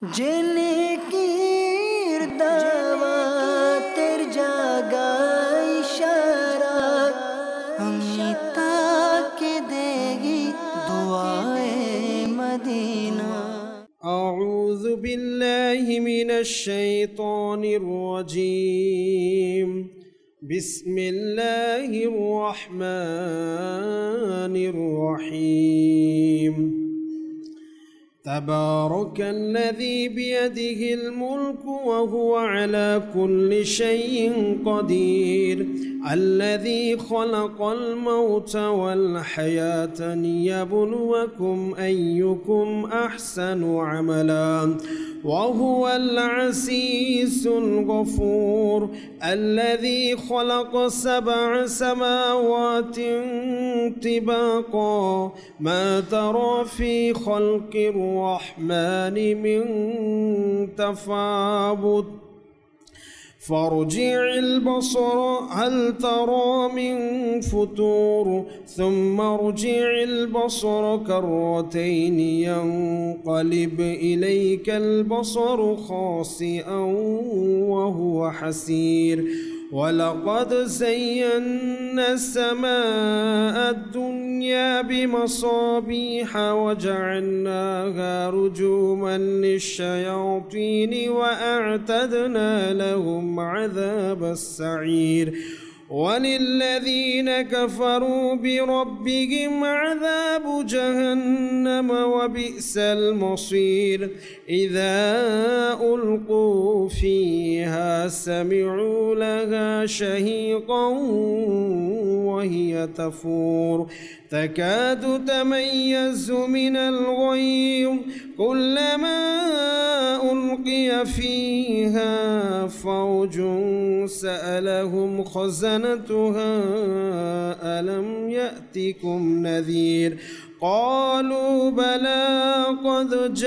जेने कीर्दावा तेर जागा इशारा अमिता के देगी दुआए मदीना। अऊज़ु बिल्लाहि मिनश शैतानिर रजीम। बिस्मिल्लाहिर रहमानिर रहीम। तबारकल्लज़ी बियदिहिल मुल्कु व हुवा अला कुल्लि शैइन क़दीर। अल्लज़ी ख़लक़ल मौत वल हयात लियब्लुवकुम अय्युकुम अहसनु अमला वहुवल अज़ीज़ुल गफ़ूर। अल्लज़ी ख़लक़ सबअ समावातिन तिबाक़ा मा तरा फ़ी ख़ल्क़िर रहमानि मिन तफ़ावुत फ़ारजि'ल बसर हल तरा मिन फ़ुतूर थुम्म अर्जि'ल बसर कर्रतैन यंक़लिब इलैकल बसर ख़ासिअन वहुव हसीर। वलक़द ज़य्यन्ना अस्समाअ अद्दुन्या बिमसाबीह वजअल्नाहा रुजूमन लिश्शयातीन वअअतदना लहुम अज़ाबस सईर। वलिल्लज़ीन कफ़रू बिरब्बिहिम अज़ाबु जहन्नम वबिअसल मसीर। इज़ा उल्क़ू फ़ीहा समिअू लहा शहीक़न वहिय तफ़ूर तकादु तमय्यज़ु मिनल ग़यज़ कुल्लमा उल्क़िय फ़ीहा फ़ौजुन सअलहुम ख़ज़नतुहा अलम यअतिकुम नज़ीर। क़ालू बला क़द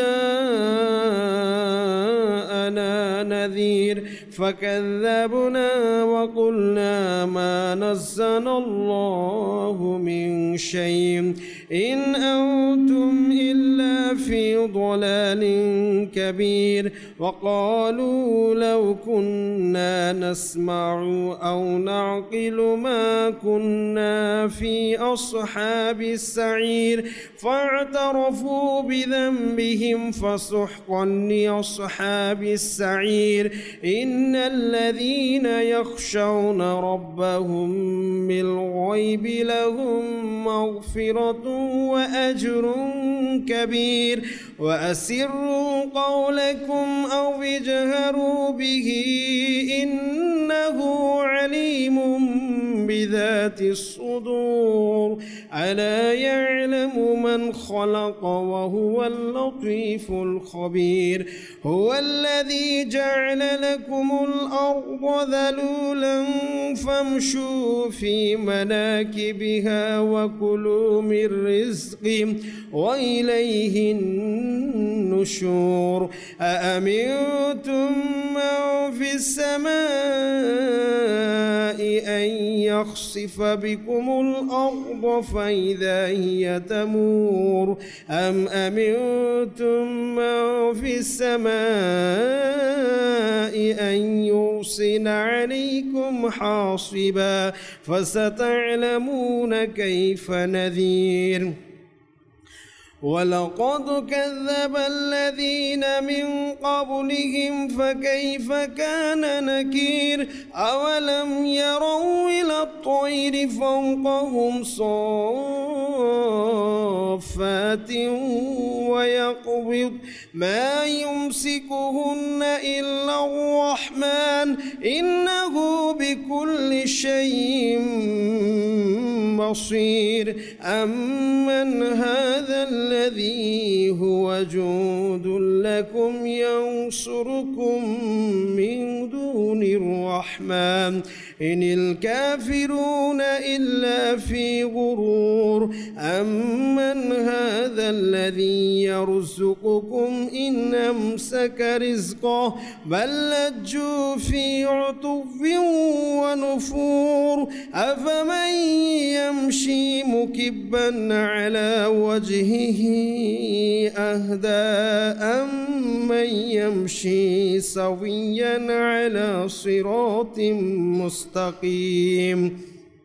जाअना नज़ीर फ़कज़्ज़बना वक़ुल्ना मा नज़्ज़लल्लाहु मिन शैइन इन अंतुम इल्ला फ़ी ضलालिन कबीर। वक़ालू लव कुन्ना नस्मअु औ नअक़िलु मा कुन्ना फ़ी अस्हाबिस सईर फ़अतरफ़ू बिज़ंबिहिम फ़सुहक़न लिअस्हाबिस सईर। इन्नल्लज़ीन यख़शौन रब्बहुम बिल्ग़ैबि लहुम मग़फ़िरतुन व अज्रुन कबीर। वअसिर्रू क़ौलकुम औ इजहरू बिही इन्नहु अलीमुम बिज़ातिस सुदूर। अला यअलमु मन ख़लक़ वहुवल लतीफ़ुल ख़बीर। हुवल्लज़ी जअल लकुमुल अर्ज़ ज़लूलन फ़म्शू फ़ी मनाकिबिहा वकुलू मिन रिज़्क़िही वइलैहिन नुशूर। अअमिनतुम मन फ़िस समाइ अन यख़सिफ़ बिकुमुल अर्ज़ फ़इज़ा हिय तमूर अम अमिनतुम मन फ़िस समाइ अन युरसिल अलैकुम हासिबा फ़सतअलमून कैफ़ नज़ीर। वलक़द कज़्ज़ब الذين من قبلهم فكيف كان نكير। أولم يروا إلى الطير فوقهم صافات ويقبض ما يمسكهن إلا الرحمن إنه بكل شيء بصير. أمن هذا الذي هو جند لكم ينصركم من دون الرحمن إن الكافرون إلا في غرور. أمن هذا الذي يرزقكم إن أمسك رزقه بل لجوا في عتو ونفور. أفمن يمشي مكبا على وجهه أهدى أمن يمشي سويا على صراط مستقيم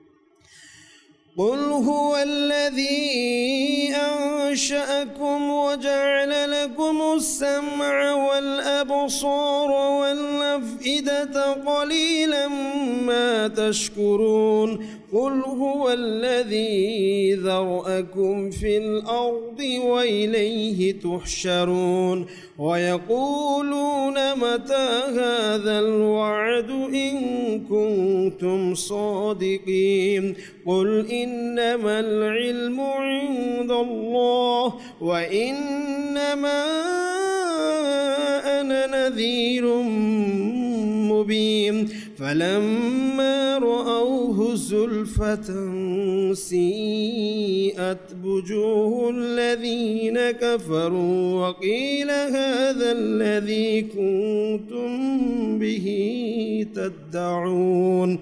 قل هو الذي أنشأكم وجعل لكم السمع والأبصار والأفئدة قليلا ما تشكرون قل هو الذي ذرأكم في الأرض وإليه تحشرون ويقولون متى هذا الوعد إن كنتم صادقين قل إنما العلم عند الله وإنما أنا نذير مبين فلما رأوه زلفة سيئت وجوه الذين كفروا وقيل هذا الذي كنتم به تدعون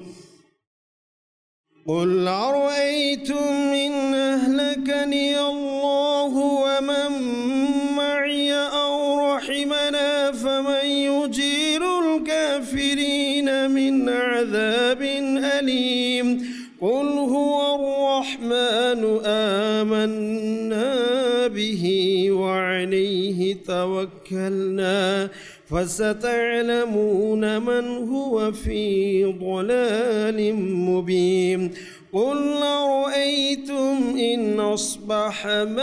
قل أرأيتم إن أهلكني الله ومن معي أو رحمنا فمن يجير الكافرين من عذاب أليم قل هو الرحمن آمنا به وعليه توكلنا فستعلمون من هو في ضلال مبين قل أرأيتم إن أصبح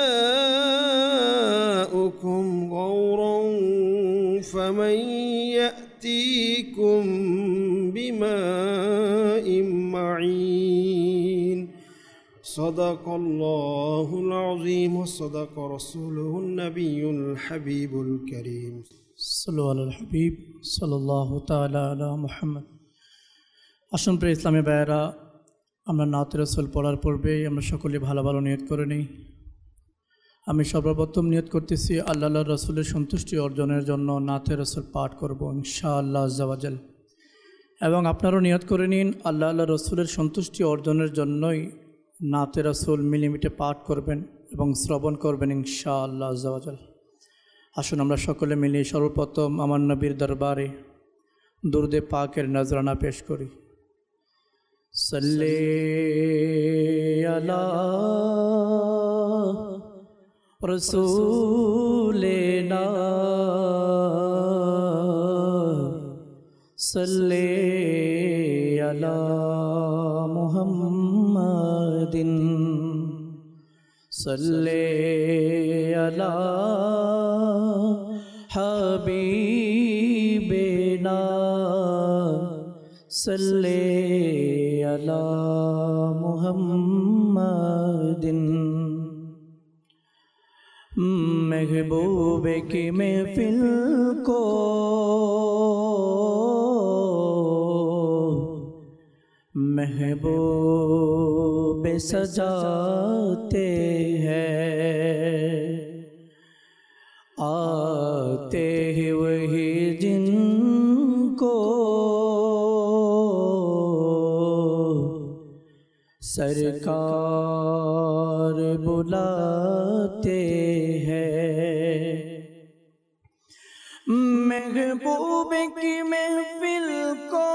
ماؤكم غورا فمن يأتيكم بماء معين صدق الله العظيم وصدق رسوله النبي الحبيب الكريم صلوا على الحبيب صلى الله تعالى على محمد আসুন প্রিয় ইসলামী ভাইয়েরা আমরা নাত রাসূল পড়ার পূর্বে আমরা সকলে ভালো ভালো নিয়ত করে নিই আমি সর্বপ্রথম নিয়ত করতেছি আল্লাহর রাসূলের সন্তুষ্টি অর্জনের জন্য নাত রাসূল পাঠ করব ইনশাআল্লাহ আযজা ওয়াজাল এবং আপনারাও নিয়ত করে নিন আল্লাহর রাসূলের সন্তুষ্টি অর্জনের জন্যই নাত রাসূল মিলিমিটে পাঠ করবেন এবং শ্রবণ করবেন ইনশাআল্লাহ আযজা ওয়াজাল আসুন আমরা সকলে মিলে সর্বপ্রথম আমার নবীর দরবারে দুরুদে পাকের নজরানা পেশ করি সাল্লি আলা রাসূলিনা সাল্লি আলা মুহাম্মাদিন সাল্লি আলা হাবিবিনা সাল্লি আলা মুহাম্মাদিন महबूब की महफिल को महबूब सजाते हैं आते ही वही जिनको सरकार बुलाते हैं महबूब की महफिल को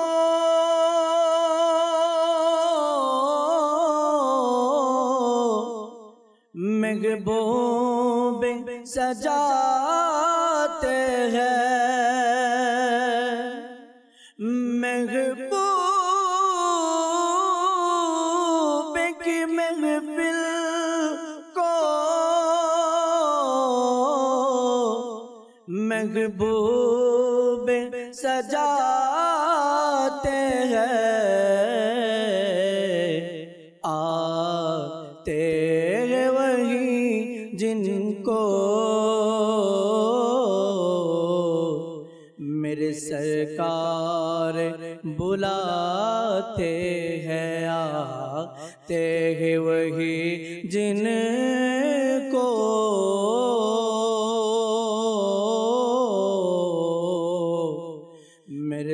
महबूब सजाते हैं महबूब की महफिल को महबूब सजाते हैं आते हैं वही जिनको मेरे सरकार बुलाते हैं आते हैं वही जिनको मेरे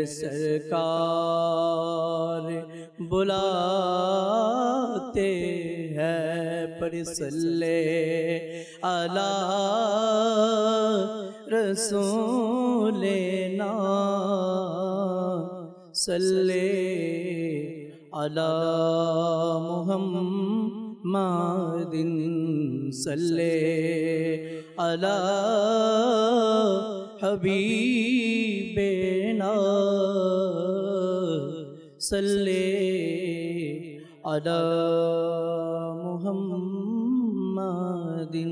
सरकार बुलाते हैं पर सल्ले अला रसूलना सल्ले अला मुहम्मदिन सल्ले अला हबीबना सल्ले अला मुहम्मदिन।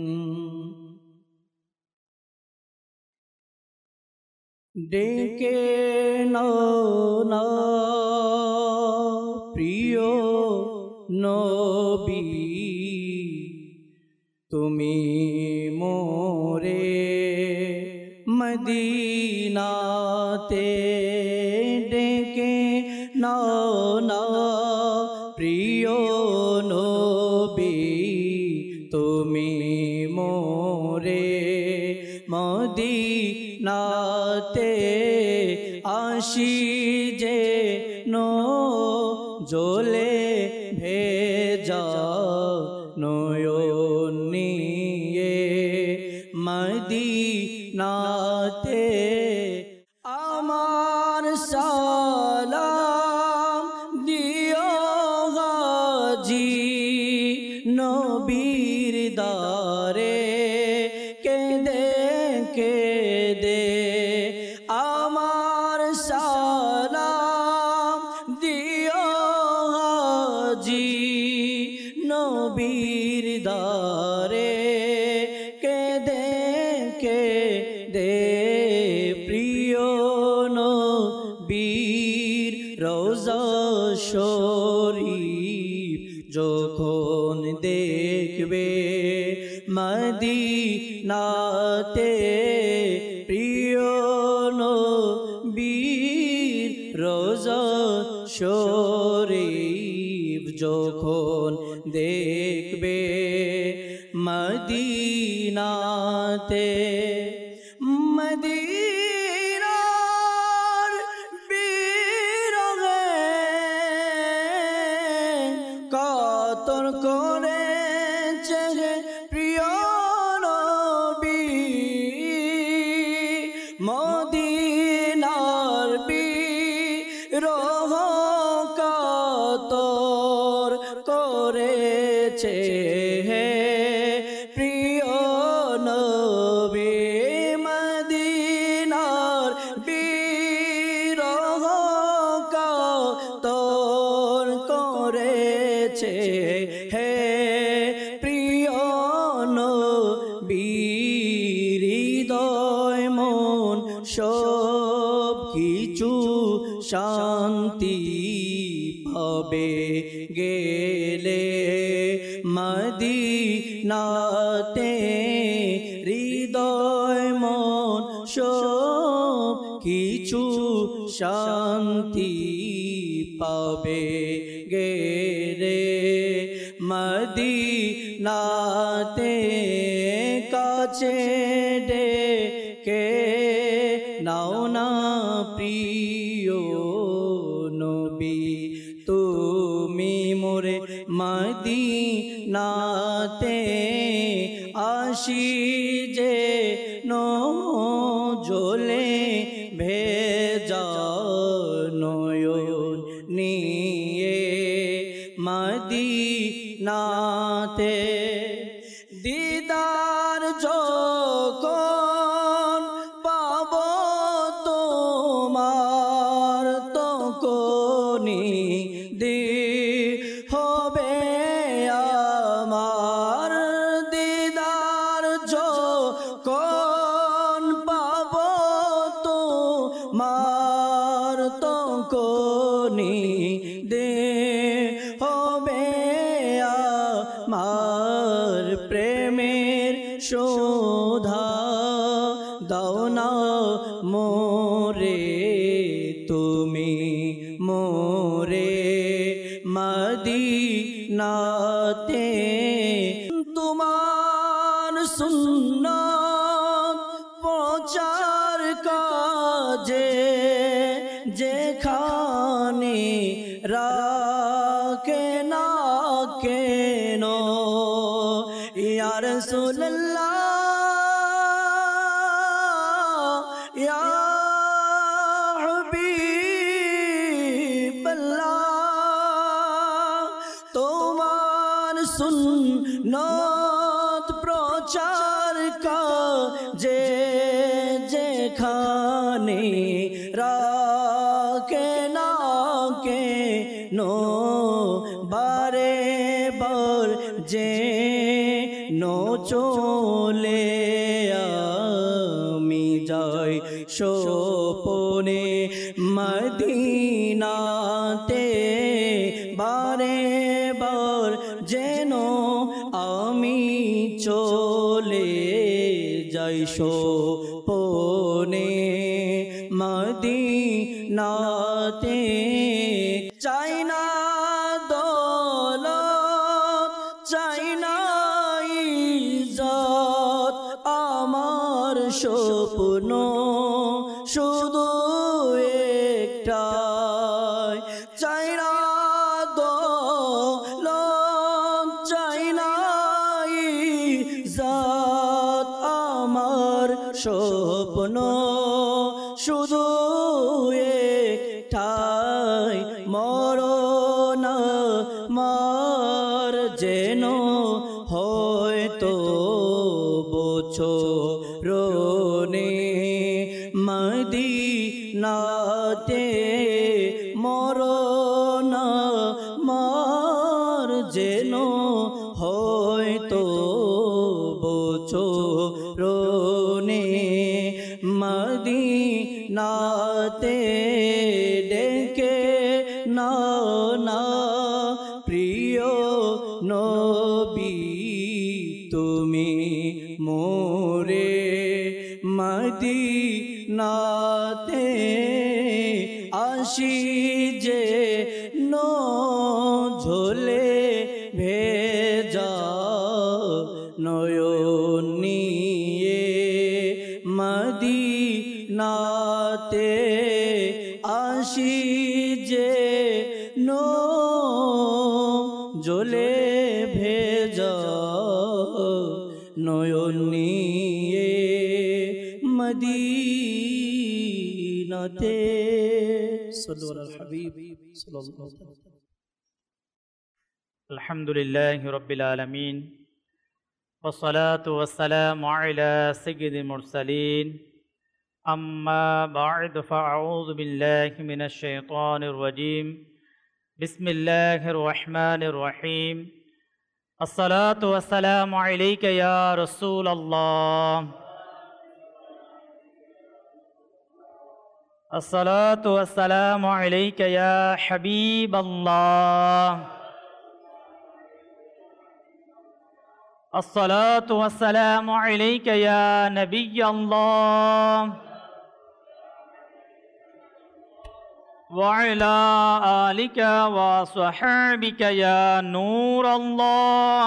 ডেকে নাও না প্রিয় নবী তুমি মোরে মদিনাতে ডেকে নাও না প্রিয় নবী তুমি মোরে মদিনাতে আসি যে নো জলে ভেজা নয়ন নিয়ে মদিনাতে আমার সালাম দিও গাজী নবীর দারে কেঁদে কেঁদে আমার সালাম দিও হাজি নবীর দারে কেঁদে কেঁদে প্রিয় নবীর রোজা শরীফ যখন দেখবে মদিনাতে প্রিয় নবীর রোজা শরীফ যখন দেখবে মদিনাতে মদিনার বিরহে কাতর করেছে প্রিয় নবী মদিনার বিরহ কাতর করেছে হে প্রিয় নবী মদিনার বিরহ কাতর করেছে হে প্রিয় নবীর হৃদয় মন সব কিছু শান্তি পাবে গেলে মদিনাতে হৃদয় মন সব কিছু শান্তি পাবে গেলে মদিনাতে কাছে ডেকে নাও না প্রিয় নবী তুমি মোরে মদিনাতে আসি যে নজলে ভেজা নয়ন নিয়ে মদিনাতে দিদার যখন পাব তোমার তখনই হবে আমার দিদার যখন পাব তোমার তখনই হবে আমার প্রেমের শোধা দাও না মোরে তুমি মোরে মদিনাতে তোমার সুন্নাত প্রচার কাজে যেখানে রাখে না কেন ইয়া রাসূলুল্লাহ ইয়া হাবিবাল্লাহ তোমার সুন্নত প্রচার কাজে যেখানে রাখে না কেন বারে বার যে চলে আমি যাই সোপনে মদিনাতে বারে বার যেন আমি চলে যাই সোপনে মদিনাতে চাই না দৌলত চাই না ইজ্জত আমার স্বপ্ন শুধু একটাই চাই না দৌলত চাই না ইজ্জত আমার স্বপ্ন শুধু একটাই মরণ মার যেন হয়তো বছরনে মদিনাতে মরণ মার যেন হয়তো বছরনে মদিনাতে ডেকে না না প্রিয় নবী তুমি মোরে মদিনাতে আসি যে ঝোলে ভেজা নয়ন নিয়ে মদিনাতে আসি যে ঝোলে ভেজা নয়ন নিয়ে মদিনাতে সাল্লু আলাল হাবিব সাল্লাল্লাহু আলাইহি ওয়াসাল্লাম। আলহামদুলিল্লাহি রাব্বিল আলামিন ওয়াসসালাতু ওয়াসসালামু আলা সাইয়্যিদিল মুরসালিন আম্মা বা'দ ফাআউযু বিল্লাহি মিনাশ শাইতানির রাজীম বিসমিল্লাহির রহমানির রহিম আসসালাতু ওয়াসসালামু আলাইকা ইয়া রাসূলুল্লাহ আসসালাতু ওয়াসসালামু আলাইকা ইয়া হাবিবাল্লাহ الصلاة والسلام عليك يا نبي الله وعلى آلك وصحابك يا نور الله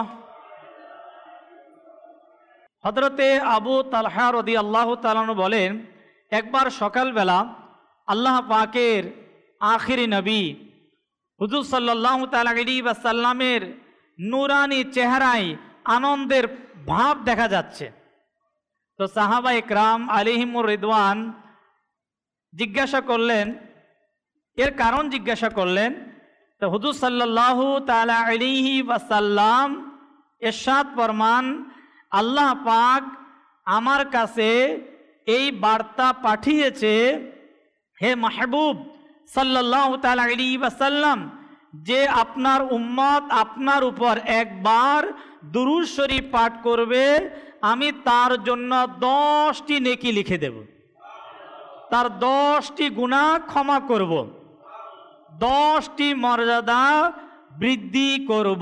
হযরতে আবু তালহা রাদিয়াল্লাহু তাআলা বলেন একবার সকালবেলা আল্লাহ পাকের আখিরি নবী হুজুর সাল্লাল্লাহু তাআলা আলাইহি ওয়াসাল্লামের নূরানি চেহারায় আনন্দের ভাব দেখা যাচ্ছে। তো সাহাবা ইকরাম আলাইহিমুর রিদওয়ান জিজ্ঞাসা করলেন, এর কারণ জিজ্ঞাসা করলেন। তো হুজুর সাল্লাল্লাহু তাআলা আলাইহি ওয়াসাল্লাম ইরশাদ ফরমান, আল্লাহ পাক আমার কাছে এই বার্তা পাঠিয়েছে, হে মাহবুব সাল্লাল্লাহু তাআলা আলাইহি ওয়াসাল্লাম, যে আপনার উম্মত আপনার উপর একবার দুরূদ শরীফ পাঠ করবে, আমি তার জন্য 10টি নেকি লিখে দেব, তার 10টি গুনাহ ক্ষমা করব, 10টি মর্যাদা বৃদ্ধি করব।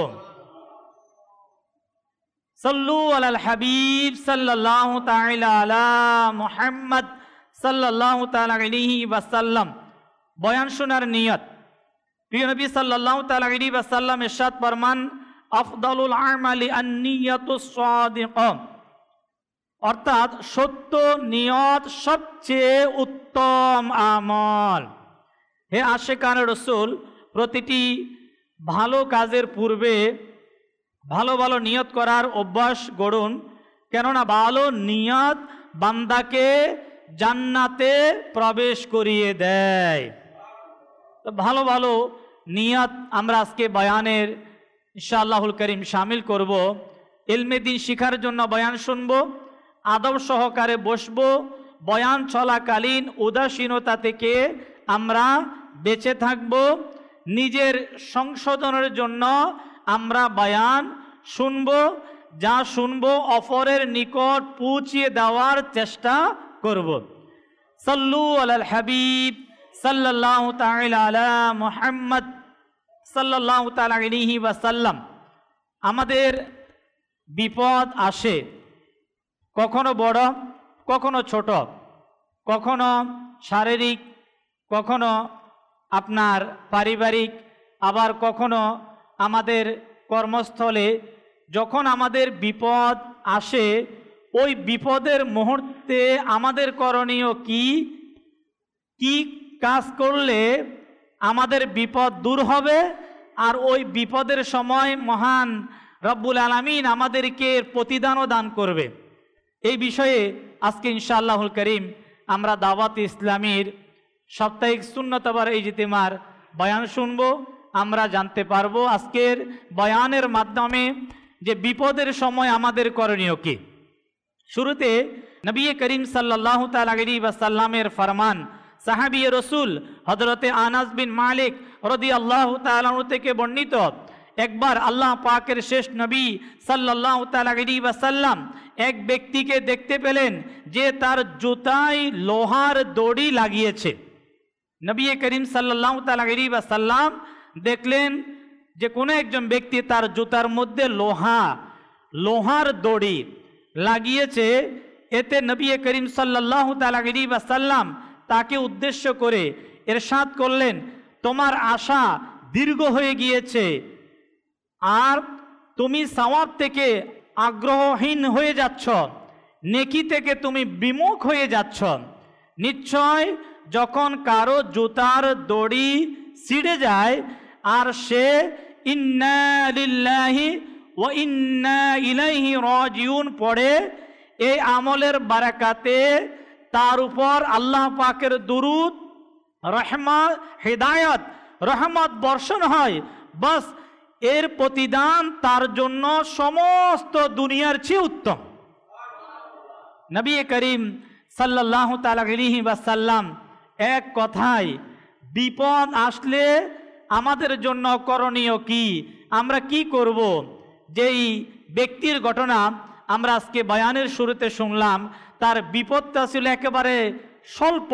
সাল্লু আলাল হাবিব সাল্লাল্লাহু তাআলা আলা মুহাম্মদ সাল্লাল্লাহু তাআলা আলাইহি ওয়াসাল্লাম। বয়ান শোনার নিয়ত। প্রিয় নবী সাল্লাল্লাহু তাআলা আলাইহি ওয়াসাল্লাম ইরশাদ ফরমান, আফদালুল আমালি আন-নিয়াতুস সাদিকা। অর্থাৎ সত্য নিয়ত সবচেয়ে উত্তম আমল। হে আশিকানে রসুল, প্রতিটি ভালো কাজের পূর্বে ভালো ভালো নিয়ত করার অভ্যাস গড়ুন, কেননা ভালো নিয়ত বান্দাকে জান্নাতে প্রবেশ করিয়ে দেয়। তো ভালো ভালো নিয়ত আমরা আজকে বয়ানের ইনশাআল্লাহুল করিম শামিল করব। ইলমে দ্বীন শিখার জন্য বয়ান শুনব, আদব সহকারে বসব, বয়ান চলাকালীন উদাসীনতা থেকে আমরা বেঁচে থাকব, নিজের সংশোধনের জন্য আমরা বয়ান শুনব, যা শুনব অপরের নিকট পৌঁছিয়ে দেওয়ার চেষ্টা করব। সাল্লু আলাল হাবিব সাল্লাল্লাহু তাআলা আলা মুহাম্মদ সাল্লাল্লাহু তাআলা আলাইহি ওয়াসাল্লাম। আমাদের বিপদ আসে, কখনো বড়, কখনো ছোট, কখনো শারীরিক, কখনো আপনার পারিবারিক, আবার কখনো আমাদের কর্মস্থলে। যখন আমাদের বিপদ আসে, ওই বিপদের মুহূর্তে আমাদের করণীয় কি কি কাজ করলে আমাদের বিপদ দূর হবে, আর ওই বিপদের সময় মহান রব্বুল আলামিন আমাদেরকে প্রতিদানও দান করবে। এই বিষয়ে আজকে ইনশাআল্লাহুল করিম আমরা দাওয়াত ইসলামীর সাপ্তাহিক সুন্নতবার ইজতিমার বয়ান শুনব। আমরা জানতে পারবো আজকের বয়ানের মাধ্যমে যে বিপদের সময় আমাদের করণীয় কি। শুরুতে নবী করিম সাল্লাল্লাহু তাআলা আলাইহি ওয়াসাল্লামের ফরমান, সাহাবী রসুল হযরতে আনাস বিন মালিক রাদিয়াল্লাহু তাআলা আনহু থেকে বর্ণিত, একবার আল্লাহ পাকের শেষ নবী সাল্লাল্লাহু তাআলা আলাইহি ওয়াসাল্লাম এক ব্যক্তিকে দেখতে পেলেন যে তার জুতায় লোহার দড়ি লাগিয়েছে। নবী করিম সাল্লাল্লাহু তাআলা আলাইহি ওয়াসাল্লাম দেখলেন যে কোনো একজন ব্যক্তি তার জুতার মধ্যে লোহার দড়ি লাগিয়েছে। এতে নবী করিম সাল্লাল্লাহু তাআলা আলাইহি ওয়াসাল্লাম তাকে উদ্দেশ্য করে ইরশাদ করলেন, তোমার আশা দীর্ঘ হয়ে গিয়েছে আর তুমি সওয়াব থেকে আগ্রহহীন হয়ে যাচ্ছ, নেকি থেকে তুমি বিমুখ হয়ে যাচ্ছ। নিশ্চয় যখন কারো জুতার দড়ি ছিঁড়ে যায় আর সে ইন্না লিল্লাহি ওয়া ইন্না ইলাইহি রাজিউন পড়ে, এই আমলের বারাকাতে তার উপর আল্লাহ পাকের দুরূদ, রহমত, হিদায়াত, রহমত বর্ষণ হয়। বাস এর প্রতিদান তার জন্য সমস্ত দুনিয়ার চেয়ে উত্তম। নবী করিম সাল্লাল্লাহু তাআলা আলাইহি ওয়াসাল্লাম এক কথায় বিপদ আসলে আমাদের জন্য করণীয় কি, আমরা কি করব, যেই ব্যক্তির ঘটনা আমরা আজকে বয়ানের শুরুতে শুনলাম, তার বিপদটা ছিল একেবারে স্বল্প,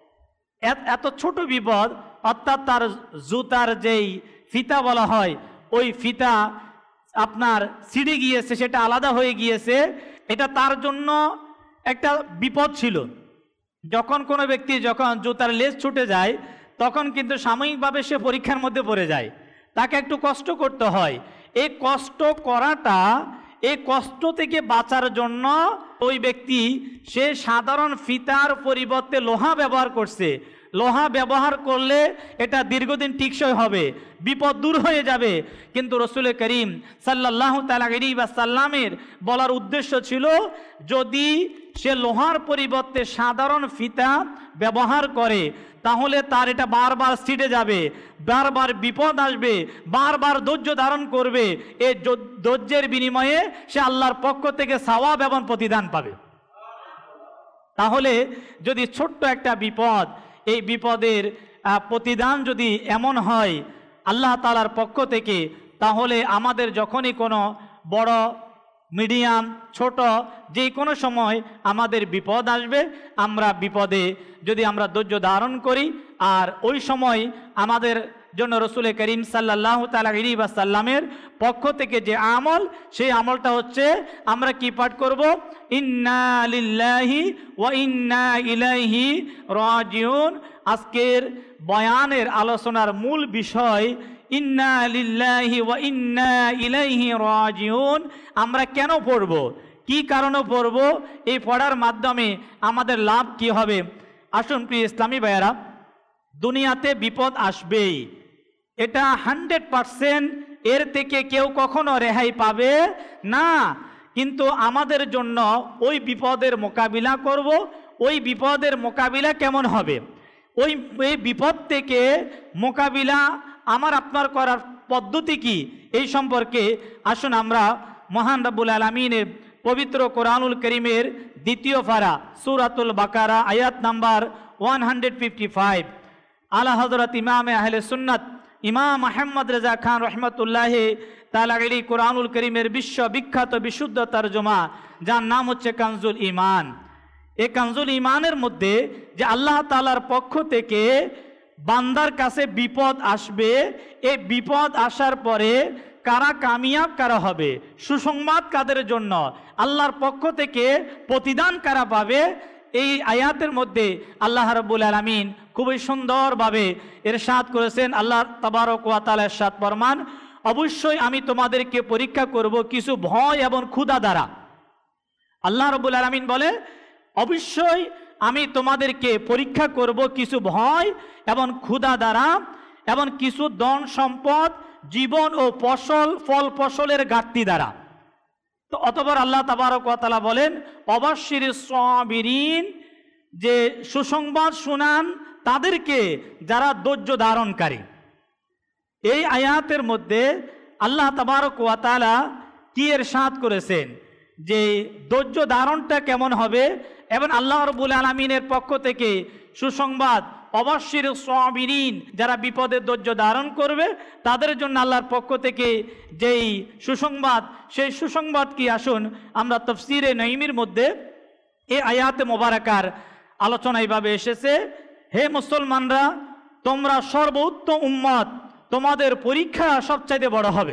এত ছোট বিপদ, অর্থাৎ তার জুতার যেই ফিতা বলা হয় ওই ফিতা আপনার ছিঁড়ে গিয়েছে, সেটা আলাদা হয়ে গিয়েছে। এটা তার জন্য একটা বিপদ ছিল। যখন কোনো ব্যক্তি যখন জুতার লেজ ছুটে যায় তখন কিন্তু সাময়িকভাবে সে পরীক্ষার মধ্যে পড়ে যায়, তাকে একটু কষ্ট করতে হয়। এই কষ্ট করাটা, এই কষ্ট থেকে বাঁচার জন্য ওই ব্যক্তি সে সাধারণ ফিতার পরিবর্তে লোহা ব্যবহার করছে। লোহা ব্যবহার করলে এটা দীর্ঘদিন টিকসই হবে, বিপদ দূর হয়ে যাবে। কিন্তু রসুল করিম সাল্লাল্লাহু তাআলা আলাইহি ওয়াসাল্লামের বলার উদ্দেশ্য ছিল, যদি সে লোহার পরিবর্তে সাধারণ ফিতা ব্যবহার করে তাহলে তার এটা বারবার ছিঁড়ে যাবে, বারবার বিপদ আসবে, বারবার ধৈর্য ধারণ করবে। এই ধৈর্যের বিনিময়ে সে আল্লাহর পক্ষ থেকে সওয়াব এবং প্রতিদান পাবে। তাহলে যদি ছোট্ট একটা বিপদ, এই বিপদের প্রতিদান যদি এমন হয় আল্লাহ তাআলার পক্ষ থেকে, তাহলে আমাদের যখনই কোনো বড়, মিডিয়াম, ছোট যে কোনো সময় আমাদের বিপদ আসবে, আমরা বিপদে যদি আমরা ধৈর্য ধারণ করি, আর ওই সময় আমাদের জন্য রসুল করিম সাল্লাল্লাহু তাআলা আলাইহি ওয়াসাল্লামের পক্ষ থেকে যে আমল, সেই আমলটা হচ্ছে আমরা কি পাঠ করব, ইন্না লিল্লাহি ওয়া ইন্না ইলাইহি রাজিউন। আজকের বয়ানের আলোচনার মূল বিষয় ইন্না লিল্লাহি ওয়া ইন্না ইলাইহি রাজিউন। আমরা কেন পড়ব, কি কারণে পড়ব, এই পড়ার মাধ্যমে আমাদের লাভ কি হবে। আসুন প্রিয় ইসলামী ভাইয়েরা, দুনিয়াতে বিপদ আসবেই, এটা 100%, এর থেকে কেউ কখনো রেহাই পাবে না। কিন্তু আমাদের জন্য ওই বিপদের মোকাবিলা করব। ওই বিপদের মোকাবিলা কেমন হবে, ওই বিপদ থেকে মোকাবিলা আমার আপনার করার পদ্ধতি কি, এই সম্পর্কে আসুন আমরা মহান রব্বুল আলামিনের পবিত্র কোরআনুল করিমের 2 পারা সূরাতুল বাকারা আয়াত নাম্বার 155 আলা হযরত ইমামে আহলে সুন্নাত ইমাম আহমদ রেজা খান রহমতুল্লাহ তাআলা আলাইহি কোরআনুল করিমের বিশ্ববিখ্যাত বিশুদ্ধ তরজমা, যার নাম হচ্ছে কানজুল ঈমান। এই কানজুল ঈমানের মধ্যে যে আল্লাহ তাআলার পক্ষ থেকে বান্দার কাছে বিপদ আসবে, এই বিপদ আসার পরে কারা কামিয়াব কারা হবে, সুসংবাদ কাদের জন্য, আল্লাহর পক্ষ থেকে প্রতিদান কারা পাবে, এই আয়াতের মধ্যে আল্লাহ রাব্বুল আলামিন খুবই সুন্দরভাবে ইরশাদ করেছেন। আল্লাহ তাবারক ওয়া তাআলা ইরশাদ ফরমান, অবশ্যই আমি তোমাদেরকে পরীক্ষা করব কিছু ভয় এবং ক্ষুধা দ্বারা। আল্লাহ রাব্বুল আলামিন বলে, অবশ্যই আমি তোমাদেরকে পরীক্ষা করব কিছু ভয় এবং ক্ষুধা দ্বারা, এবং কিছু ধন সম্পদ, জীবন ও ফল ফসলের ঘাটতি দ্বারা। তো অতঃপর আল্লাহ তাবারক ওয়া তাআলা বলেন, অবাশশিরিস সাবিরিন, যে সুসংবাদ শুনান তাদেরকে যারা ধৈর্য ধারণকারী। এই আয়াতের মধ্যে আল্লাহ তাবারক ওয়া তাআলা কি ইরশাদ করেছেন, যে ধৈর্য ধারণটা কেমন হবে, এবং আল্লাহ রাব্বুল আলামিনের পক্ষ থেকে সুসংবাদ, অবাশশিরিস সাবিরিন, যারা বিপদে ধৈর্য ধারণ করবে তাদের জন্য আল্লাহর পক্ষ থেকে যেই সুসংবাদ, সেই সুসংবাদ কি, আসুন আমরা তাফসীরে নঈমির মধ্যে এই আয়াতে মোবারকার আলোচনা এইভাবে এসেছে, হে মুসলমানরা, তোমরা সর্বোত্তম উম্মত, তোমাদের পরীক্ষা সবচাইতে বড় হবে।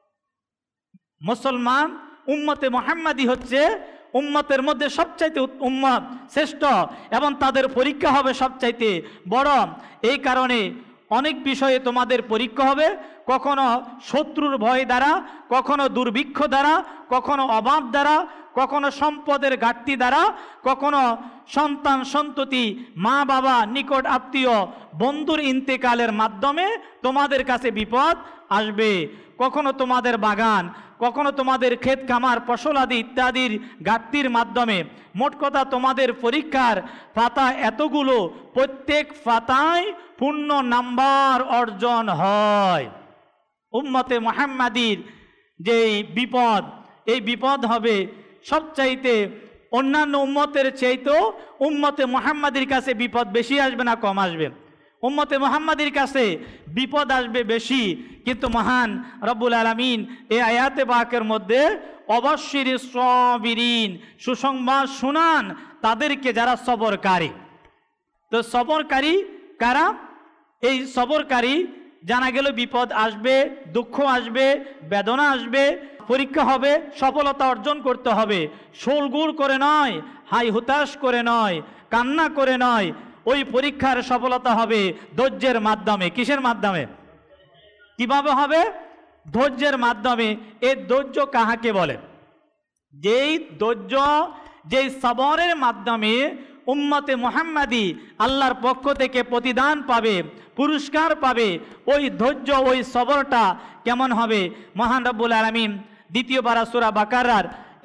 মুসলমান উম্মতে মুহাম্মাদি হচ্ছে উম্মতের মধ্যে সবচাইতে উম্মত শ্রেষ্ঠ, এবং তাদের পরীক্ষা হবে সবচাইতে বড়। এই কারণে অনেক বিষয়ে তোমাদের পরীক্ষা হবে, কখনো শত্রুর ভয় দ্বারা, কখনো দুর্ভিক্ষ দ্বারা, কখনো অভাব দ্বারা, কখনো সম্পদের ঘাটতি দ্বারা, কখনো সন্তান সন্ততি, মা বাবা, নিকট আত্মীয়, বন্ধুর ইন্তেকালের মাধ্যমে তোমাদের কাছে বিপদ আসবে, কখনো তোমাদের বাগান, কখনো তোমাদের ক্ষেত খামার ফসলাদি ইত্যাদির ঘাটতির মাধ্যমে। মোট কথা, তোমাদের পরীক্ষার পাতা এতগুলো, প্রত্যেক পাতায় পূর্ণ নাম্বার অর্জন হয়। উম্মতে মুহাম্মাদির যেই বিপদ, এই বিপদ হবে সবচাইতে অন্যান্য উম্মতের চাইতেও উম্মতে মুহাম্মাদির কাছে বিপদ বেশি আসবে না কম আসবে? উম্মতে মুহাম্মাদির কাছে বিপদ আসবে বেশি। কিন্তু মহান রব্বুল আলামিন এই আয়াতে পাকের মধ্যে অবাশশিরিস সাবিরিন, সুসংবাদ শুনান তাদেরকে যারা সবরকারী। তো সবরকারী কারা? এই সবরকারী, জানা গেল বিপদ আসবে, দুঃখ আসবে, বেদনা আসবে, পরীক্ষা হবে, সফলতা অর্জন করতে হবে, শোলগুল করে নয়, হাই হুতাশ করে নয়, কান্না করে নয়। ওই পরীক্ষার সফলতা হবে ধৈর্যের মাধ্যমে। কিসের মাধ্যমে? কিভাবে হবে? ধৈর্যের মাধ্যমে। এই ধৈর্য কাহাকে বলে? যেই ধৈর্য, যেই সবরের মাধ্যমে উম্মতে মুহাম্মাদি আল্লাহর পক্ষ থেকে প্রতিদান পাবে, পুরস্কার পাবে, ওই ধৈর্য, ওই সবরটা কেমন হবে? মহান রব্বুল আলামিন 2 পারা সূরা বাকারার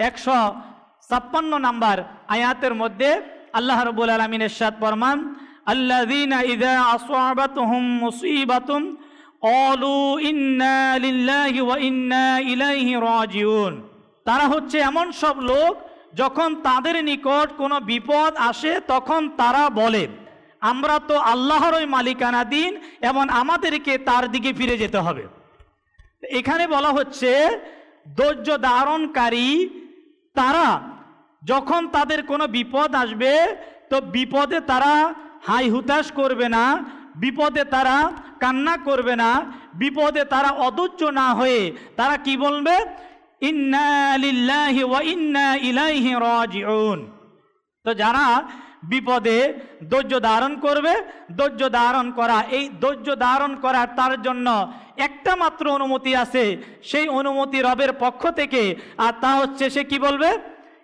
156 নম্বর আয়াতের মধ্যে আল্লাহ রাব্বুল আলামিন ইরশাদ ফরমান, আল্লাযীনা ইযা আসাবাতহুম মুসিবাতুন ক্বালু ইন্না লিল্লাহি ওয়া ইন্না ইলাইহি রাজিউন। তারা হচ্ছে এমন সব লোক, যখন তাদের নিকট কোনো বিপদ আসে তখন তারা বলে, আমরা তো আল্লাহরই মালিকানাধীন এবং আমাদেরকে তার দিকে ফিরে যেতে হবে। এখানে বলা হচ্ছে ধৈর্য ধারণকারী তারা, যখন তাদের কোনো বিপদ আসবে তো বিপদে তারা হাই হুতাশ করবে না, বিপদে তারা কান্না করবে না, বিপদে তারা অধৈর্য না হয়ে তারা কি বলবে? ইন্না লিল্লাহি ওয়া ইন্না ইলাইহি রাজিউন। তো যারা বিপদে ধৈর্য ধারণ করবে, ধৈর্য ধারণ করা, এই ধৈর্য ধারণ করার তার জন্য একটা মাত্র অনুমতি আছে, সেই অনুমতি রবের পক্ষ থেকে। আর তা হচ্ছে, সে কি বলবে?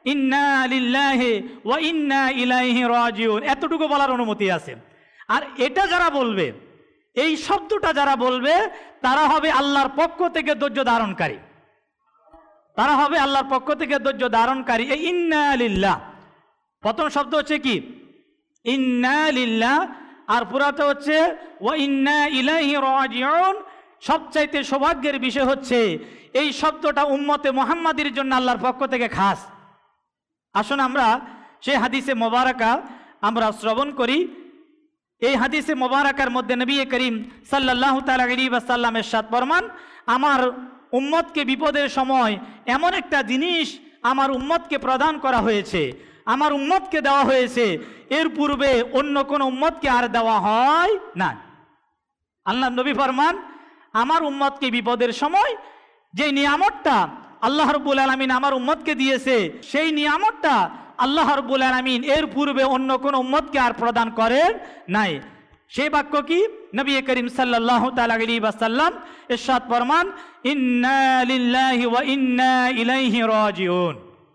ইন্না লিল্লাহি ওয়া ইন্না ইলাইহি রাজিউন, এতটুকু বলার অনুমতি আছে। আর এটা যারা বলবে, এই শব্দটা যারা বলবে, তারা হবে আল্লাহর পক্ষ থেকে ধৈর্য ধারণকারী, তারা হবে আল্লাহর পক্ষ থেকে ধৈর্য ধারণকারী। এই ইন্না লিল্লাহ, প্রথম শব্দ হচ্ছে কি ইন্না লিল্লাহ, আর পুরাটা হচ্ছে ওয়া ইন্না ইলাইহি রাজিউন। সবচাইতে সৌভাগ্যের বিষয় হচ্ছে এই শব্দটা উম্মতে মুহাম্মাদির জন্য আল্লাহর পক্ষ থেকে খাস। আসুন আমরা সেই হাদিসে মোবারকা আমরা শ্রবণ করি। এই হাদিসে মোবারকার মধ্যে নবী করিম সাল্লাল্লাহু তাআলা আলাইহি ওয়াসাল্লাম ইরশাদ ফরমান, আমার উম্মতকে বিপদের সময় এমন একটা জিনিস আমার উম্মতকে প্রদান করা হয়েছে, আমার উম্মতকে দেওয়া হয়েছে, এর পূর্বে অন্য কোন উম্মতকে আর দেওয়া হয় না। আল্লাহ নবী ফরমান, আমার উম্মতকে বিপদের সময় যে নিয়ামতটা আল্লাহ রাব্বুল আলামিন আমার উম্মতকে দিয়েছে, সেই নিয়ামতটা আল্লাহ রাব্বুল আলামিন এর পূর্বে অন্য কোন উম্মতকে আর প্রদান করেন নাই। সেই বাক্য কি? নবী করিম সাল্লাল্লাহু তাআলা আলাইহি ওয়াসাল্লাম ইরশাদ ফরমান, ইন্না লিল্লাহি ওয়া ইন্না ইলাইহি রাজিউন।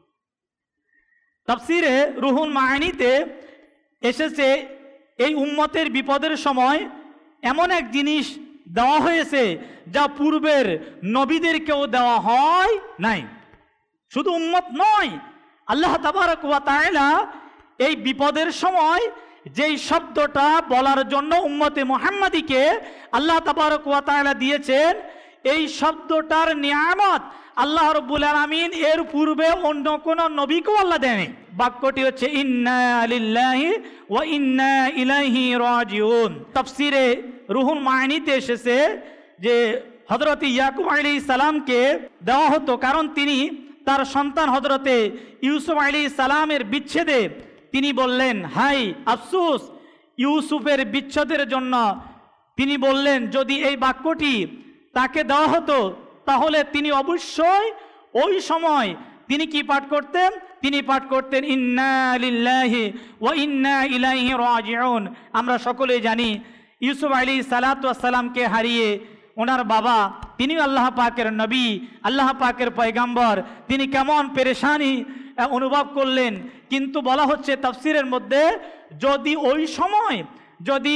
তাফসীরে রুহুল মাআনিতে এসেছে, এই উম্মতের বিপদের সময় এমন এক জিনিস দেওয়া হয়েছে যা পূর্বের নবীদেরকেও দেওয়া হয় নাই। শুধু উম্মত নয়, আল্লাহ তাবারক ওয়া তাআলা এই বিপদের সময় যেই শব্দটা বলার জন্য উম্মতে মুহাম্মাদিকে আল্লাহ তাবারক ওয়া তাআলা দিয়েছেন, এই শব্দটার নিয়ামত আল্লাহ রাব্বুল আলামিন এর পূর্বে অন্য কোন নবীকেও আল্লাহ দেননি। বাক্যটি হচ্ছে ইন্না লিল্লাহি ওয়া ইন্না ইলাইহি রাজিউন। তাফসীরে রুহুল মাআনিতে এসেছে যে হযরত ইয়াকুব আলাইহিস সালামকে দেওয়া হতো, কারণ তিনি তার সন্তান হযরতে ইউসুফ আলাইহিস সালামের বিচ্ছেদে তিনি বললেন, হাই আফসোস ইউসুফের বিচ্ছেদের জন্য। তিনি বললেন, যদি এই বাক্যটি তাকে দেওয়া হতো তাহলে তিনি অবশ্যই ওই সময় তিনি কি পাঠ করতেন? তিনি পাঠ করতেন ইন্না লিল্লাহি ওয়া ইন্না ইলাইহি রাজিউন। আমরা সকলেই জানি ইউসুফ আলাইহিস সালাতু ওয়াস সালামকে হারিয়ে ওনার বাবা, তিনি আল্লাহ পাকের নবী, আল্লাহ পাকের পয়গম্বর, তিনি কেমন পেরেশানি অনুভব করলেন। কিন্তু বলা হচ্ছে তাফসীরের মধ্যে, যদি ওই সময় যদি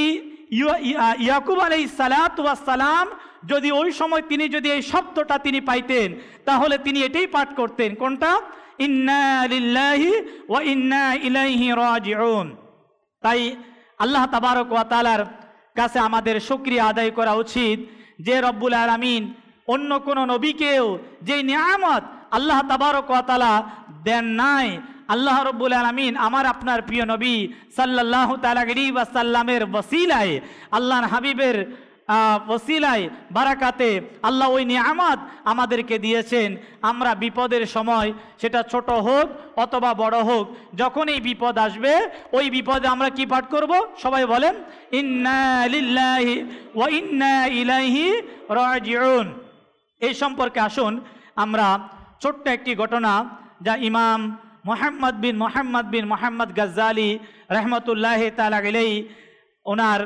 ইয়াকুব আলাইহিস সালাতু ওয়াস সালাম যদি ওই সময় তিনি যদি এই শব্দটা তিনি পাইতেন, তাহলে তিনি এটাই পাঠ করতেন। কোনটা? ইন্না লিল্লাহি ওয়া ইন্না ইলাইহি রাজিউন। তাই আল্লাহ তাবারক ওয়া তাআলার কাছে আমাদের শুকরিয়া আদায় করা উচিত যে রব্বুল আলামিন অন্য কোন নবীকেও যে নিয়ামত আল্লাহ তাবারক ওয়া তাআলা দেন নাই, আল্লাহ রব্বুল আলামিন আমার আপনার প্রিয় নবী সাল্লাল্লাহু তাআলা আলাইহি ওয়াসাল্লামের ওসিলায়, আল্লাহর হাবিবের ওসিলায় বারাকাতে আল্লাহ ওই নিয়ামত আমাদেরকে দিয়েছেন। আমরা বিপদের সময়, সেটা ছোট হোক অথবা বড় হোক, যখন এই বিপদ আসবে ওই বিপদে আমরা কি পাঠ করব? সবাই বলেন ইন্না লিল্লাহি ওয়া ইন্না ইলাইহি রাজিউন। এই সম্পর্কে আসুন আমরা ছোট্ট একটি ঘটনা, যা ইমাম মুহাম্মদ বিন মুহাম্মদ গাজ্জালি রহমতুল্লাহি তাআলা আলাইহি ওনার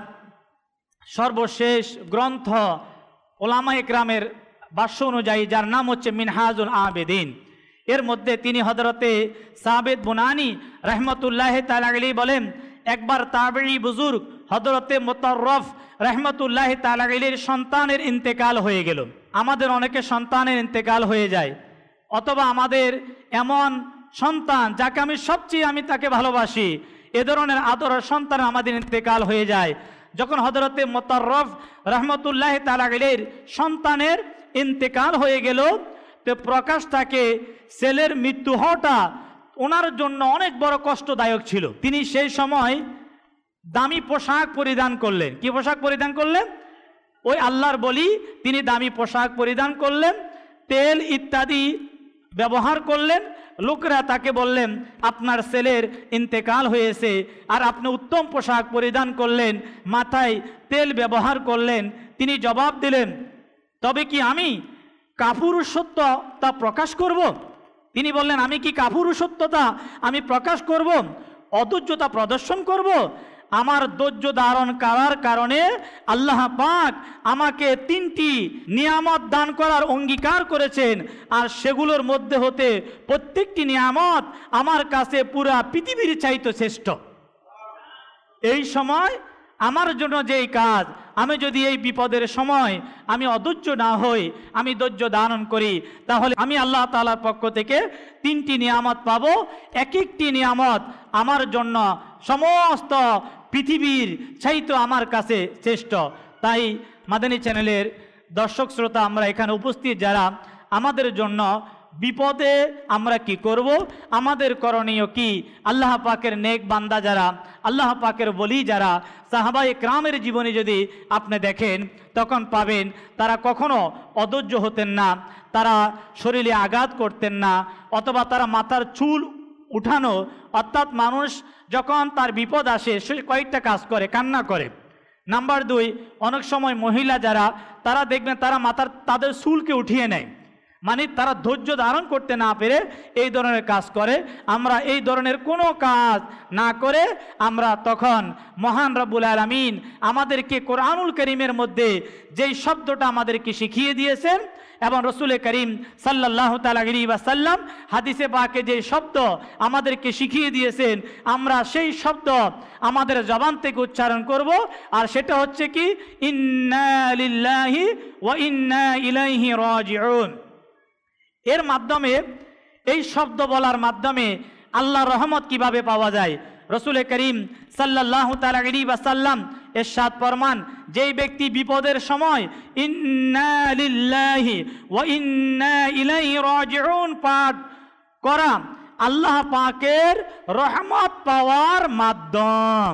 সর্বশেষ গ্রন্থ ওলামা ইকরামের ভাষ্য অনুযায়ী, যার নাম হচ্ছে মিনহাজুল আবেদিন, এর মধ্যে তিনি হযরতে সাবিত বুনানি রহমতুল্লাহি তাআলা আলাইহি বলেন, একবার তাবেঈ বুজুর্গ হযরতে মুতাররফ রহমতুল্লাহি তাআলা আলাইহির সন্তানের ইন্তেকাল হয়ে গেল। আমাদের অনেকের সন্তানের ইন্তেকাল হয়ে যায়, অথবা আমাদের এমন সন্তান যাকে আমি তাকে ভালোবাসি, এ ধরনের আদরের সন্তান আমাদের ইন্তেকাল হয়ে যায়। যখন হযরতে মুতাররফ রহমতুল্লাহি তাআলা আলাইহির সন্তানের ইন্তেকাল হয়ে গেল, তো প্রকাশ থাকে ছেলের মৃত্যু হওয়াটা ওনার জন্য অনেক বড় কষ্টদায়ক ছিল। তিনি সেই সময় দামি পোশাক পরিধান করলেন। কি পোশাক পরিধান করলেন? ওই আল্লাহর বলি তিনি দামি পোশাক পরিধান করলেন, তেল ইত্যাদি ব্যবহার করলেন। লোকেরা তাকে বললেন, আপনার ছেলের ইন্তেকাল হয়েছে আর আপনি উত্তম পোশাক পরিধান করলেন, মাথায় তেল ব্যবহার করলেন। তিনি জবাব দিলেন, তবে কি আমি কাপুরুষত্বতা প্রকাশ করব? তিনি বললেন, আমি কি কাপুরুষত্বতা আমি প্রকাশ করব? অধৈর্যতা প্রদর্শন করব? আমার ধৈর্য ধারণ করার কারণে আল্লাহ পাক আমাকে 3টি নিয়ামত দান করার অঙ্গীকার করেছেন, আর সেগুলোর মধ্যে হতে প্রত্যেকটি নিয়ামত আমার কাছে পুরা পৃথিবীর চাইতে শ্রেষ্ঠ। এই সময় আমার জন্য যেই কাজ, আমি যদি এই বিপদের সময় আমি অধৈর্য না হই, আমি ধৈর্য ধারণ করি, তাহলে আমি আল্লাহ তাআলার পক্ষ থেকে 3টি নিয়ামত পাবো। এক একটি নিয়ামত আমার জন্য সমস্ত পৃথিবীর চাইতে আমার কাছে শ্রেষ্ঠ। তাই মাদানী চ্যানেলের দর্শক শ্রোতা, আমরা এখানে উপস্থিত যারা, আমাদের জন্য বিপদে আমরা কি করব, আমাদের করণীয় কি? আল্লাহ পাকের নেক বান্দা যারা, আল্লাহ পাকের বলি যারা, সাহাবায়ে কেরামের জীবনে যদি আপনি দেখেন, তখন পাবেন তারা কখনো অধৈর্য হতেন না, তারা শরীরে আঘাত করতেন না, অথবা তারা মাথার চুল উঠানো, অর্থাৎ মানুষ যখন তার বিপদ আসে সে কয়েকটা কাজ করে, কান্না করে। নাম্বার 2, অনেক সময় মহিলা যারা, তারা দেখবেন তারা তাদের চুলকে উঠিয়ে নেয়, মানে তারা ধৈর্য ধারণ করতে না পেরে এই ধরনের কাজ করে। আমরা এই ধরনের কোনো কাজ না করে আমরা তখন মহান রব্বুল আলামিন আমাদেরকে কোরআনুল কারীমের মধ্যে যেই শব্দটা আমাদেরকে শিখিয়ে দিয়েছেন, এবং রসুল করিম সাল্লাল্লাহু তাআলা আলাইহি ওয়াসাল্লাম হাদিসে পাকে যে শব্দ আমাদেরকে শিখিয়ে দিয়েছেন, আমরা সেই শব্দ আমাদের জবান থেকে উচ্চারণ করব। আর সেটা হচ্ছে কি, ইন্না লিল্লাহি ওয়া ইন্না ইলাইহি রাজিউন। এর মাধ্যমে, এই শব্দ বলার মাধ্যমে আল্লাহর রহমত কিভাবে পাওয়া যায়? রসুল করিম সাল্লাল্লাহু তাআলা আলাইহি ওয়াসাল্লাম ইরশাদ ফরমান, যেই ব্যক্তি বিপদের সময় ইন্না লিল্লাহি ওয়া ইন্না ইলাইহি রাজিউন পাঠ করা আল্লাহ পাকের রহমত পাওয়ার মাধ্যম।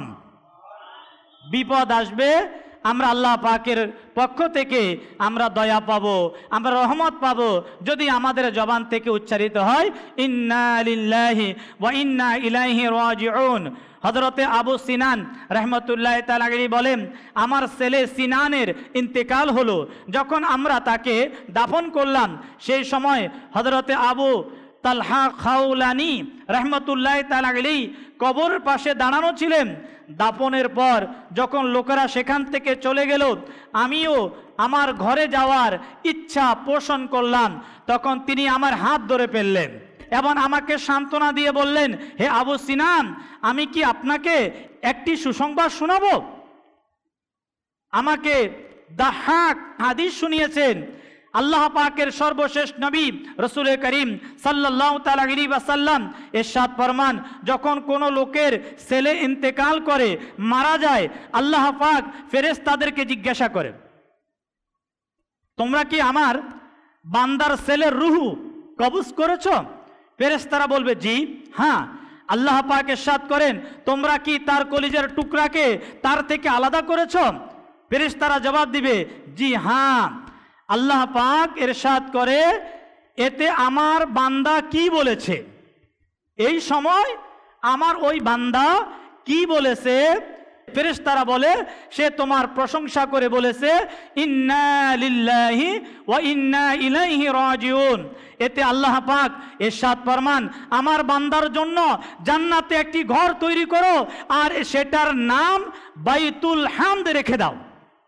বিপদ আসবে, আমরা আল্লাহ পাকের পক্ষ থেকে আমরা দয়া পাবো, আমরা রহমত পাবো, যদি আমাদের জবান থেকে উচ্চারিত হয় ইন্না লিল্লাহি ওয়া ইন্না ইলাইহি রাজিউন। হযরতে আবু সিনান রাহমাতুল্লাহি তাআলা আলাইহি বলেন, আমার ছেলে সিনানের ইন্তেকাল হলো, যখন আমরা তাকে দাফন করলাম, সেই সময় হযরতে আবু তালহা খাউলানি রাহমাতুল্লাহি তাআলা আলাইহি কবরের পাশে দাঁড়ানো ছিলেন। দাফনের পর যখন লোকেরা সেখান থেকে চলে গেল, আমিও আমার ঘরে যাওয়ার ইচ্ছা পোষণ করলাম, তখন তিনি আমার হাত ধরে ফেললেন এবং আমাকে সান্ত্বনা দিয়ে বললেন, হে আবু সিনান, আমি কি আপনাকে একটি সুসংবাদ শোনাবো? আমাকে দাহাক হাদিস শুনিয়েছেন। আল্লাহ পাকের সর্বশেষ নবী রসুল করিম সাল্লাল্লাহু তাআলা আলাইহি ওয়াসাল্লাম ইরশাদ ফরমান, যখন কোনো লোকের ছেলে ইন্তেকাল করে, মারা যায়, আল্লাহ পাক ফেরেশতাদেরকে জিজ্ঞাসা করে, তোমরা কি আমার বান্দার ছেলের রূহ কবজ করেছো? ফেরেশতারা বলবে, জি হ্যাঁ। আল্লাহ পাক ইরশাদ করেন, তোমরা কি তার কলিজার টুকরাকে তার থেকে আলাদা করেছো? ফেরেশতারা জবাব দিবে, জি হ্যাঁ। আল্লাহ পাক ইরশাদ করে, এতে আমার বান্দা কি বলেছে? এই সময় আমার ওই বান্দা কি বলেছে? ফেরেশতারা বলে, সে তোমার প্রশংসা করে বলেছে ইন্না লিল্লাহি ওয়া ইন্না ইলাইহি রাজিউন। এতে আল্লাহ পাক ইরশাদ ফরমান, আমার বান্দার জন্য জান্নাতে একটি ঘর তৈরি করো, আর সেটার নাম বাইতুল হামদ রেখে দাও।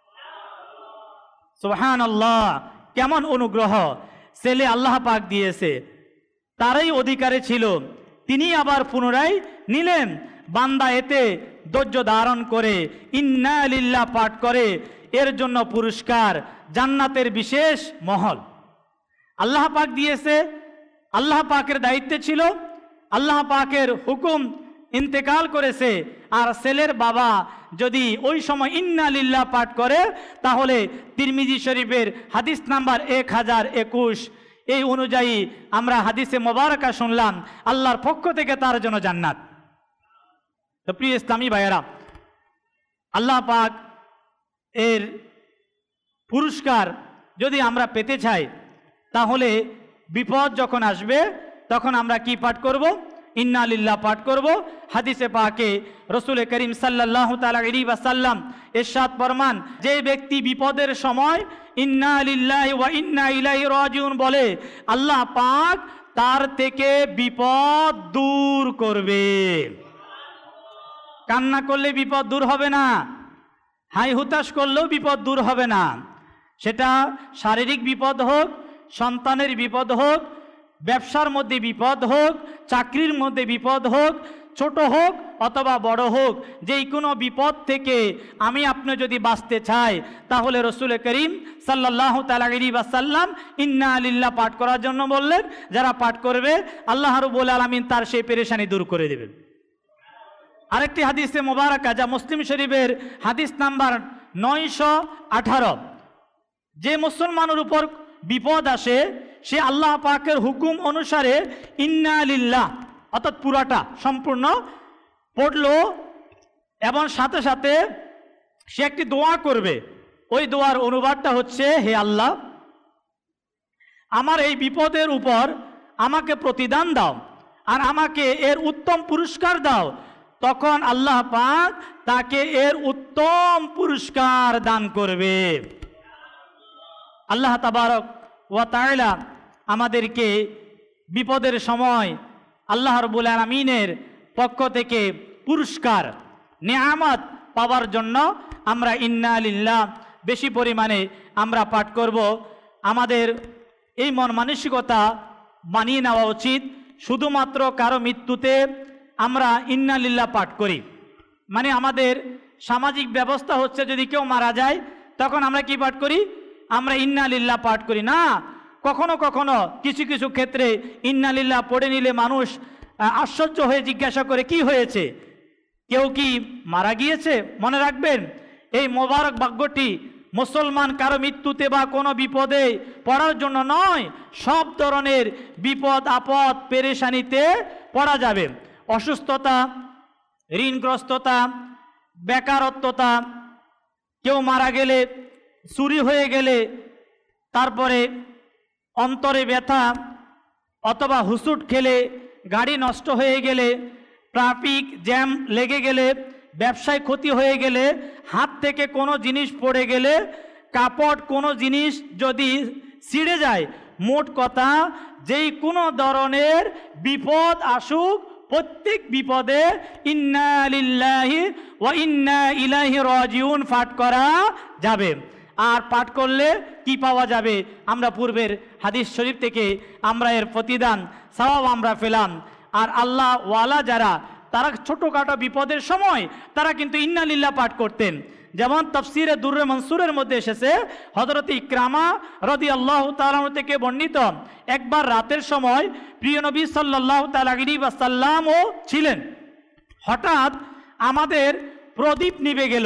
সুবহানাল্লাহ, কেমন অনুগ্রহ! ছেলে আল্লাহ পাক দিয়েছে, তারই অধিকারে ছিল, তিনি আবার পুনরায় নিলেন। বান্দা এতে ধৈর্য ধারণ করে ইন্না লিল্লাহ পাঠ করে, এর জন্য পুরস্কার জান্নাতের বিশেষ মহল আল্লাহ পাক দিয়েছে। আল্লাহ পাকের দায়িত্বে ছিল, আল্লাহ পাকের হুকুম, ইন্তেকাল করেছে, আর ছেলের বাবা যদি ওই সময় ইন্না লিল্লাহ পাঠ করে, তাহলে তিরমিজি শরীফের হাদিস নাম্বার 1021 এই অনুযায়ী আমরা হাদিসে মোবারকা শুনলাম, আল্লাহর পক্ষ থেকে তার জন্য জান্নাত। তো প্রিয় ইসলামী ভাইয়েরা, আল্লাহ পাক এর পুরস্কার যদি আমরা পেতে চাই, তাহলে বিপদ যখন আসবে তখন আমরা কি পাঠ করব? ইন্না লিল্লাহ পাঠ করব। হাদিসে পাকে রসুল করিম সাল্লাল্লাহু তাআলা আলাইহি ওয়াসাল্লাম ইরশাদ ফরমান, যে ব্যক্তি বিপদের সময় ইন্না লিল্লাহি ওয়া ইন্না ইলাইহি রাজিউন বলে, আল্লাহ পাক তার থেকে বিপদ দূর করবে। কান্না করলে বিপদ দূর হবে না, হাই হুতাশ করলেও বিপদ দূর হবে না। সেটা শারীরিক বিপদ হোক, সন্তানের বিপদ হোক, ব্যবসার মধ্যে বিপদ হোক, চাকরির মধ্যে বিপদ হোক, ছোট হোক অথবা বড় হোক, যেই কোনো বিপদ থেকে আমি আপনি যদি বাঁচতে চাই তাহলে রসুল করিম সাল্লাল্লাহু তাআলা আলাইহি ওয়াসাল্লাম ইন্না লিল্লাহ পাঠ করার জন্য বললেন। যারা পাঠ করবে আল্লাহ রাব্বুল আলামিন তার সেই পেরেশানি দূর করে দেবেন। আরেকটি হাদিসে মোবারকা যা মুসলিম শরীফের হাদিস নাম্বার 918, যে মুসলমানের উপর বিপদ আসে সে আল্লাহ পাকের হুকুম অনুসারে ইন্না লিল্লাহ অর্থাৎ পুরাটা সম্পূর্ণ পড়লো এবং সাথে সাথে সে একটি দোয়া করবে। ওই দোয়ার অনুবাদটা হচ্ছে, হে আল্লাহ, আমার এই বিপদের উপর আমাকে প্রতিদান দাও আর আমাকে এর উত্তম পুরস্কার দাও। তখন আল্লাহ পাক তাকে এর উত্তম পুরস্কার দান করবে। আল্লাহ তাবারক ওয়া তাআলা আমাদেরকে বিপদের সময় আল্লাহ রাব্বুল আলামিনের পক্ষ থেকে পুরস্কার নেয়ামত পাওয়ার জন্য আমরা ইন্না লিল্লাহ বেশি পরিমাণে আমরা পাঠ করব। আমাদের এই মন মানসিকতা বানিয়ে নেওয়া উচিত। শুধুমাত্র কারো মৃত্যুতে আমরা ইন্না লিল্লাহ পাঠ করি, মানে আমাদের সামাজিক ব্যবস্থা হচ্ছে যদি কেউ মারা যায় তখন আমরা কি পাঠ করি? আমরা ইন্না লিল্লাহ পাঠ করি না। কখনো কখনো কিছু কিছু ক্ষেত্রে ইন্না লিল্লাহ পড়ে নিলে মানুষ আশ্চর্য হয়ে জিজ্ঞাসা করে কি হয়েছে, কেউ কি মারা গিয়েছে? মনে রাখবেন এই মোবারক বাক্যটি মুসলমান কারো মৃত্যুতে বা কোনো বিপদে পড়ার জন্য নয়, সব ধরনের বিপদ আপদ পেরেশানিতে পড়া যাবে। অসুস্থতা, ঋণগ্রস্ততা, বেকারত্বতা, কেউ মারা গেলে, চুরি হয়ে গেলে, তারপরে অন্তরে ব্যথা অথবা হুসুট খেলে, গাড়ি নষ্ট হয়ে গেলে, ট্রাফিক জ্যাম লেগে গেলে, ব্যবসায় ক্ষতি হয়ে গেলে, হাত থেকে কোনো জিনিস পড়ে গেলে, কাপড় কোনো জিনিস যদি ছিঁড়ে যায়, মোট কথা যেই কোনো ধরনের বিপদ আসুক প্রত্যেক বিপদে ইন্না লিল্লাহি ওয়া ইন্না ইলাইহি রাজিউন পাঠ করা যাবে। আর পাঠ করলে কি পাওয়া যাবে? আমরা পূর্বের হাদিস শরীফ থেকে আমরা এর প্রতিদান সওয়াব আমরা পেলাম। আর আল্লাহ ওয়ালা যারা, তারা ছোটোখাটো বিপদের সময় তারা কিন্তু ইন্না লিল্লাহ পাঠ করতেন। যেমন তাফসীরে দুররে মনসুরের মধ্যে এসেছে, হযরত ইকরামা রাদিয়াল্লাহু তাআলা থেকে বর্ণিত, একবার রাতের সময় প্রিয় নবী সাল্লাল্লাহু তাআলা আলাইহি ওয়াসাল্লামও ছিলেন। হঠাৎ আমাদের প্রদীপ নিভে গেল,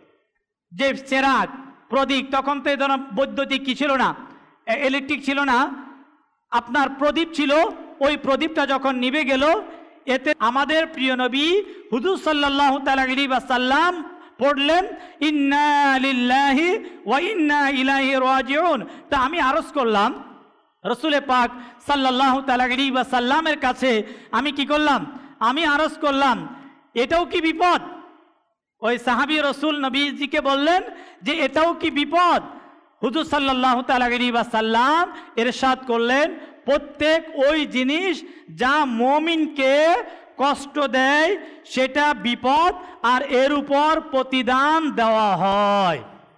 যে চেরাগ প্রদীপ, তখন তো এই ধরনের বৈদ্যুতিক কি ছিল না, ইলেকট্রিক ছিল না, আপনার প্রদীপ ছিল। ওই প্রদীপটা যখন নিভে গেল, এতে আমাদের প্রিয় নবী হুজুর সাল্লাল্লাহু তাআলা আলাইহি ওয়াসাল্লাম পড়লেন ইন্না লিল্লাহি ওয়া ইন্না ইলাইহি রাজিউন। তা আমি আরজ করলাম রসুল পাক সাল্লাল্লাহু তাআলা আলাইহি ওয়াসাল্লামের কাছে, আমি কি করলাম? আমি আরজ করলাম এটাও কি বিপদ? ওই সাহাবী রসুল নবীজিকে বললেন যে এটাও কি বিপদ? হুজুর সাল্লাল্লাহু তাআলা আলাইহি ওয়াসাল্লাম ইরশাদ করলেন, প্রত্যেক ওই জিনিস যা মুমিনকে কষ্ট দেয় সেটা বিপদ, আর এর উপর প্রতিদান দেওয়া হয়।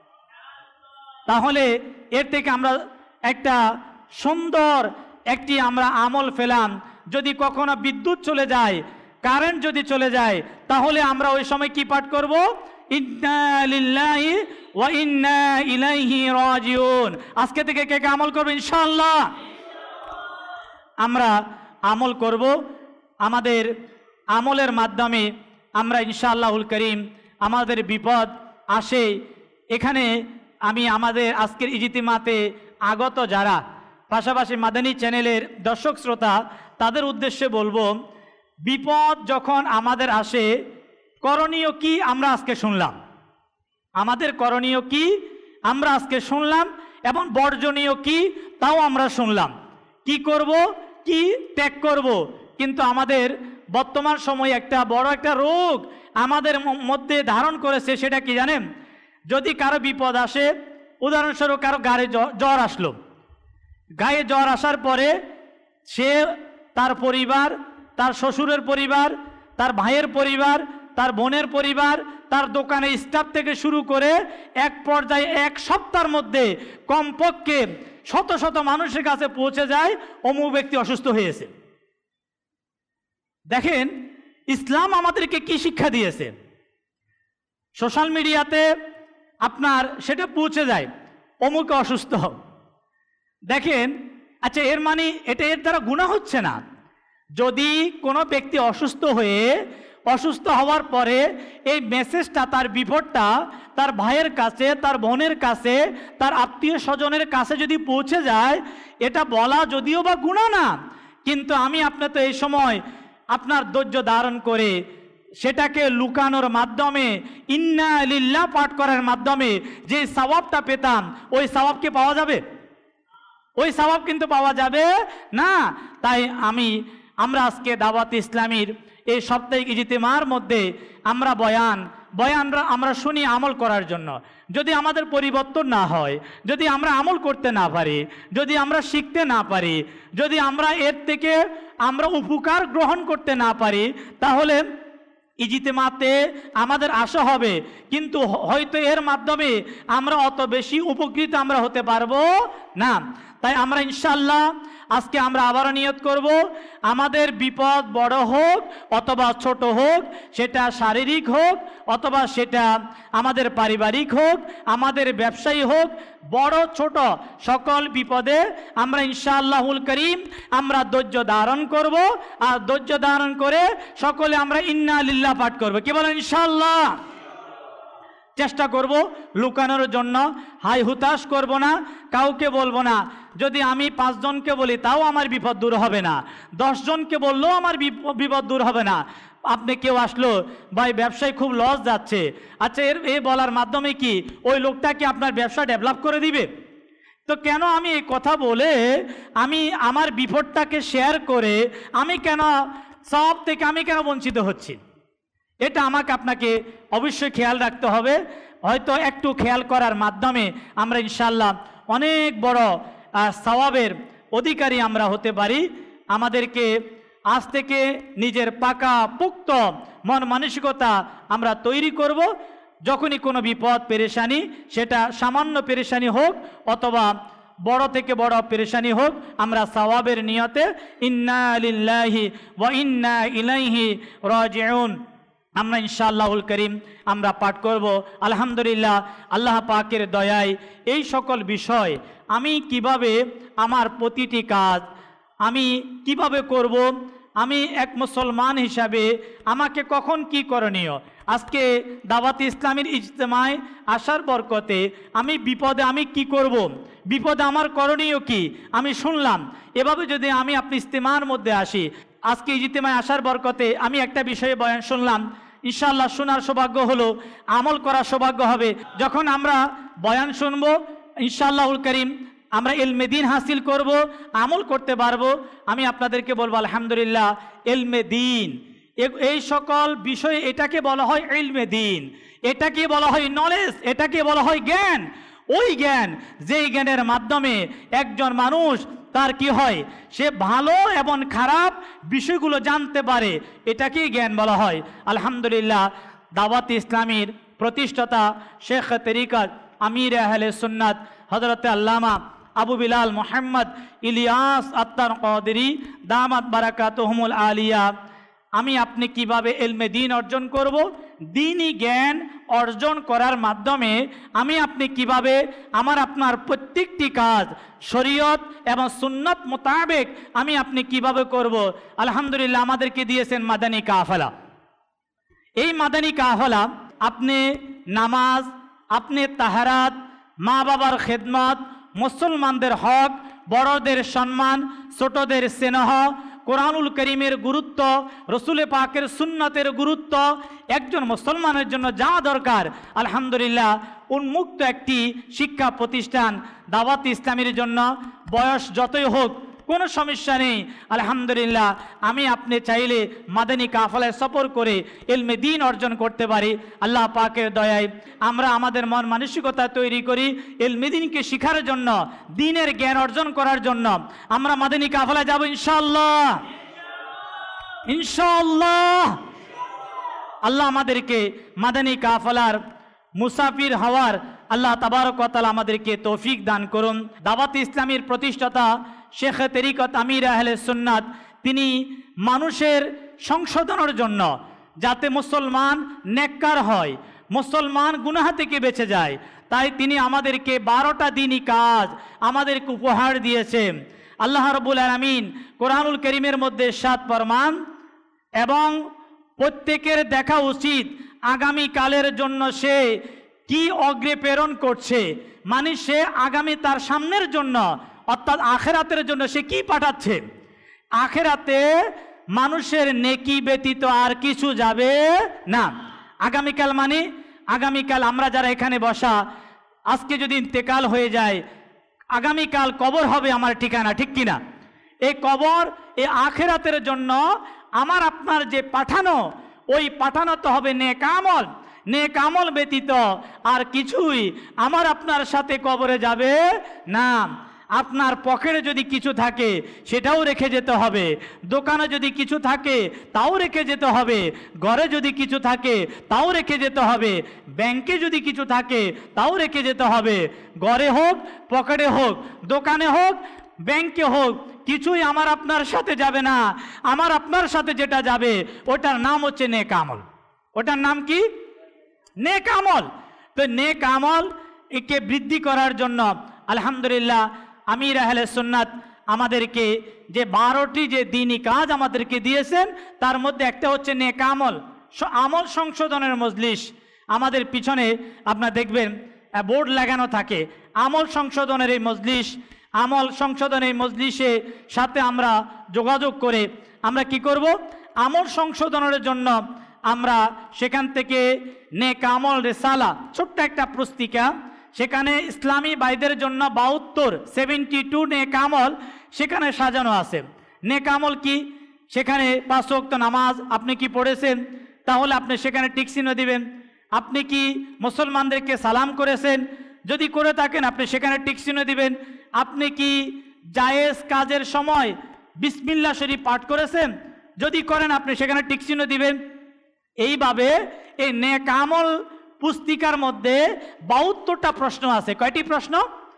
তাহলে এর থেকে আমরা একটা সুন্দর একটি আমরা আমল পেলাম। যদি কখনো বিদ্যুৎ চলে যায়, কারেন্ট যদি চলে যায়, তাহলে আমরা ওই সময় কি পাঠ করব? ইন্না লিল্লাহি ওয়া ইন্না ইলাইহি রাজিউন। আজকে থেকে কে কে আমল করবে? ইনশাআল্লাহ আমরা আমল করব। আমাদের আমলের মাধ্যমে আমরা ইনশাআল্লাহুল করিম আমাদের বিপদ আসে। এখানে আমি আমাদের আজকের ইজতিমাতে আগত যারা, পাশাপাশি মাদানী চ্যানেলের দর্শক শ্রোতা, তাদের উদ্দেশ্যে বলবো, বিপদ যখন আমাদের আসে করণীয় কি আমরা আজকে শুনলাম। আমাদের করণীয় কি আমরা আজকে শুনলাম, এবং বর্জনীয় কি তাও আমরা শুনলাম। কি করব, কি ত্যাগ করব। কিন্তু আমাদের বর্তমান সময়ে একটা বড় একটা রোগ আমাদের মধ্যে ধারণ করেছে, সেটা কি জানেন? যদি কারো বিপদ আসে, উদাহরণস্বরূপ কারো গায়ে জ্বর আসলো, গায়ে জ্বর আসার পরে সে তার পরিবার, তার শ্বশুরের পরিবার, তার ভাইয়ের পরিবার, তার বোনের পরিবার, তার দোকানে স্টাফ থেকে শুরু করে এক পর্যায়ে এক সপ্তাহের মধ্যে কমপক্ষে শত শত মানুষের কাছে পৌঁছে যায় অমুক ব্যক্তি অসুস্থ হয়েছে। দেখেন ইসলাম আমাদেরকে কি শিক্ষা দিয়েছে। সোশ্যাল মিডিয়াতে আপনার সেটা পৌঁছে যায় অমুক অসুস্থ। দেখেন আচ্ছা, এর মানে এটা এর দ্বারা গুনাহ হচ্ছে না। যদি কোনো ব্যক্তি অসুস্থ হওয়ার পরে এই মেসেজটা, তার বিপদটা তার ভাইয়ের কাছে, তার বোনের কাছে, তার আত্মীয় স্বজনের কাছে যদি পৌঁছে যায়, এটা বলা যদিও বা গুনাহ না, কিন্তু আমি আপনি তো এই সময় আপনার ধৈর্য ধারণ করে সেটাকে লুকানোর মাধ্যমে, ইন্না লিল্লাহ পাঠ করার মাধ্যমে যে সওয়াবটা পেতাম, ওই সওয়াব কি পাওয়া যাবে? ওই সওয়াব কিন্তু পাওয়া যাবে না। তাই আমরা আজকে দাওয়াত ইসলামীর এই সাপ্তাহিক ইজতিমার মধ্যে আমরা আমরা শুনি আমল করার জন্য। যদি আমাদের পরিবর্তন না হয়, যদি আমরা আমল করতে না পারি, যদি আমরা শিখতে না পারি, যদি আমরা এর থেকে আমরা উপকার গ্রহণ করতে না পারি, তাহলে ইজতিমাতে আমাদের আশা হবে, কিন্তু হয়তো এর মাধ্যমে আমরা অত বেশি উপকৃত আমরা হতে পারবো না। তাই আমরা ইনশাআল্লাহ আজকে আমরা আবারও নিয়ত করব, আমাদের বিপদ বড় হোক অথবা ছোট হোক, সেটা শারীরিক হোক অথবা সেটা আমাদের পারিবারিক হোক, আমাদের ব্যবসায়ী হোক, বড় ছোট সকল বিপদে আমরা ইনশাআল্লাহুল করিম আমরা ধৈর্য ধারণ করব। আর ধৈর্য ধারণ করে সকলে আমরা ইন্না লিল্লাহ পাঠ করব। কি বলেন? ইনশাআল্লাহ চেষ্টা করব লুকানোর জন্য, হাই হুতাশ করব না, কাউকে বলবো না। যদি আমি 5 জনকে বলি তাও আমার বিপদ দূর হবে না, 10 জনকে বললেও আমার বিপদ দূর হবে না। আপনি কেউ আসলো, ভাই ব্যবসায় খুব লস যাচ্ছে, আচ্ছা এর বলার মাধ্যমে কি ওই লোকটা কি আপনার ব্যবসা ডেভেলপ করে দিবে? তো কেন আমি এই কথা বলে আমি আমার বিপদটাকে শেয়ার করে আমি কেন সব থেকে আমি কেন বঞ্চিত হচ্ছি? এটা আমাকে আপনাকে অবশ্যই খেয়াল রাখতে হবে। হয়তো একটু খেয়াল করার মাধ্যমে আমরা ইনশাআল্লাহ অনেক বড় সওয়াবের অধিকারী আমরা হতে পারি। আমাদেরকে আজ থেকে নিজের পাকা পুক্ত মন মানসিকতা আমরা তৈরি করব। যখনই কোনো বিপদ পেরেশানি, সেটা সামান্য পেরেশানি হোক অথবা বড় থেকে বড় পেরেশানি হোক, আমরা সওয়াবের নিয়তে ইন্না লিল্লাহি ওয়া ইন্না ইলাইহি রাজিউন আমরা ইনশাআল্লাহুল করিম আমরা পাঠ করব। আলহামদুলিল্লাহ, আল্লাহ পাকের দয়ায় এই সকল বিষয় আমি কিভাবে আমার প্রতিটি কাজ আমি কিভাবে করব, আমি এক মুসলমান হিসাবে আমাকে কখন কি করণীয়, আজকে দাওয়াত ইসলামীর ইজতেমায় আসার বরকতে আমি বিপদে আমি কি করব, বিপদে আমার করণীয় কি আমি শুনলাম। এভাবে যদি আমি আপনি ইজতেমার মধ্যে আসি, আজকে ইজতেমায় আসার বরকতে আমি একটা বিষয়ে বয়ান শুনলাম, ইনশাআল্লাহ শোনার সৌভাগ্য হলো, আমল করার সৌভাগ্য হবে। যখন আমরা বয়ান শুনবো ইনশাআল্লাহুল করিম আমরা ইলমে দ্বীন হাসিল করব, আমল করতে পারবো। আমি আপনাদেরকে বলবো আলহামদুলিল্লাহ, ইলমে দ্বীন এই সকল বিষয়ে এটাকে বলা হয় ইলমে দ্বীন, এটাকে বলা হয় নলেজ, এটাকে বলা হয় জ্ঞান। ওই জ্ঞান যেই জ্ঞানের মাধ্যমে একজন মানুষ তার কি হয়, সে ভালো এবং খারাপ বিষয়গুলো জানতে পারে, এটাকেই জ্ঞান বলা হয়। আলহামদুলিল্লাহ, দাওয়াত ইসলামীর প্রতিষ্ঠাতা শেখ তরিকত আমির আহলে সুন্নাত হযরত আল্লামা আবু বিলাল মোহাম্মদ ইলিয়াস আত্তার কদরি দামাত বারাকাতুহুমুল আলিয়া, আমি আপনি কিভাবে ইলমে দ্বীন অর্জন করব, দ্বীনি জ্ঞান অর্জন করার মাধ্যমে আমি আপনি কিভাবে আমার আপনার প্রত্যেকটি কাজ শরীয়ত এবং সুন্নাত মোতাবেক আমি আপনি কিভাবে করব। আলহামদুলিল্লাহ, আমাদেরকে দিয়েছেন মাদানী কাফেলা। এই মাদানী কাফেলা আপনি নামাজ, আপনি তাহারাত, মা বাবার খেদমত, মুসলমানদের হক, বড়দের সম্মান, ছোটদের স্নেহ, কোরআনুল করিমের গুরুত্ব, রসুল পাকের সুন্নতের গুরুত্ব, একজন মুসলমানের জন্য যা দরকার, আলহামদুলিল্লাহ উন্মুক্ত একটি শিক্ষা প্রতিষ্ঠান দাওয়াত ইসলামের জন্য। বয়স যতই হোক কোনো সমস্যা নেই। আলহামদুলিল্লাহ, আমি আপনি চাইলে মাদানী কাফেলায় সফর করে ইলমে দ্বীন অর্জন করতে পারি। আল্লাহ পাকের দয়ায় আমরা আমাদের মন মানসিকতা তৈরি করি ইলমে দ্বীনকে শিখার জন্য, দ্বীনের জ্ঞান অর্জন করার জন্য। আমরা মাদানী কাফেলায় যাব ইনশাআল্লাহ, ইনশাআল্লাহ। আল্লাহ আমাদেরকে মাদানী কাফেলার মুসাফির হওয়ার আল্লাহ তাবারক ওয়া তাআলা আমাদেরকে তৌফিক দান করুন। দাওয়াত ইসলামীর প্রতিষ্ঠাতা শেখ তরিকত আমির আহলে সুন্নাত, তিনি মানুষের সংশোধনের জন্য, যাতে মুসলমান নেককার হয়, মুসলমান গুনাহ থেকে বেঁচে যায়, তাই তিনি আমাদেরকে 12টা দিনই কাজ আমাদেরকে উপহার দিয়েছেন। আল্লাহ রাব্বুল আলামিন কোরআনুল কারীমের মধ্যে 7 ফরমান, এবং প্রত্যেকের দেখা উচিত আগামী কালের জন্য সে কি অগ্রে প্রেরণ করছে, মানে সে আগামী তার সামনের জন্য অর্থাৎ আখেরাতের জন্য সে কি পাঠাচ্ছে। আখেরাতে মানুষের নেকি ব্যতীত আর কিছু যাবে না। আগামীকাল মানে আগামীকাল আমরা যারা এখানে বসা, আজকে যদি ইন্তেকাল হয়ে যায়, আগামীকাল কবর হবে আমার ঠিকানা, ঠিক কিনা? এই কবর এই আখেরাতের জন্য আমার আপনার যে পাঠানো, ওই পাঠানো তো হবে নেক আমল। নেক আমল ব্যতীত আর কিছুই আমার আপনার সাথে কবরে যাবে না। আপনার পকেটে যদি কিছু থাকে সেটাও রেখে যেতে হবে, দোকানে যদি কিছু থাকে তাও রেখে যেতে হবে, ঘরে যদি কিছু থাকে তাও রেখে যেতে হবে, ব্যাংকে যদি কিছু থাকে তাও রেখে যেতে হবে। ঘরে হোক, পকেটে হোক, দোকানে হোক, ব্যাংকে হোক, কিছুই আমার আপনার সাথে যাবে না। আমার আপনার সাথে যেটা যাবে ওটার নাম হচ্ছে নেক আমল। ওটার নাম কি? নেক আমল। তো নেক আমল একে বৃদ্ধি করার জন্য আলহামদুলিল্লাহ আমির আহলে সুন্নাত আমাদেরকে যে 12টি যে দ্বীনি কাজ আমাদেরকে দিয়েছেন, তার মধ্যে একটা হচ্ছে নেক আমল, আমল সংশোধনের মজলিস। আমাদের পিছনে আপনারা দেখবেন বোর্ড লাগানো থাকে, আমল সংশোধনের এই মজলিস। আমল সংশোধনের এই মজলিসে সাথে আমরা যোগাযোগ করে আমরা কি করব? আমল সংশোধনের জন্য আমরা সেখান থেকে নেক আমল রিসালা, ছোট্ট একটা পুস্তিকা, সেখানে ইসলামী ভাইদের জন্য 72 নেক আমল সেখানে সাজানো আছে। নেক আমল কি? সেখানে 5 ওয়াক্ত নামাজ আপনি কি পড়েছেন? তাহলে আপনি সেখানে টিক চিহ্ন দিবেন। আপনি কি মুসলমানদেরকে সালাম করেছেন? যদি করে থাকেন আপনি সেখানে টিক চিহ্ন দিবেন। আপনি কি জায়েজ কাজের সময় বিসমিল্লাহ শরীফ পাঠ করেছেন? যদি করেন আপনি সেখানে টিক চিহ্ন দিবেন। এইভাবে এই নেক আমল পুস্তিকার মধ্যে 72টা প্রশ্ন আছে। কয়টি প্রশ্ন?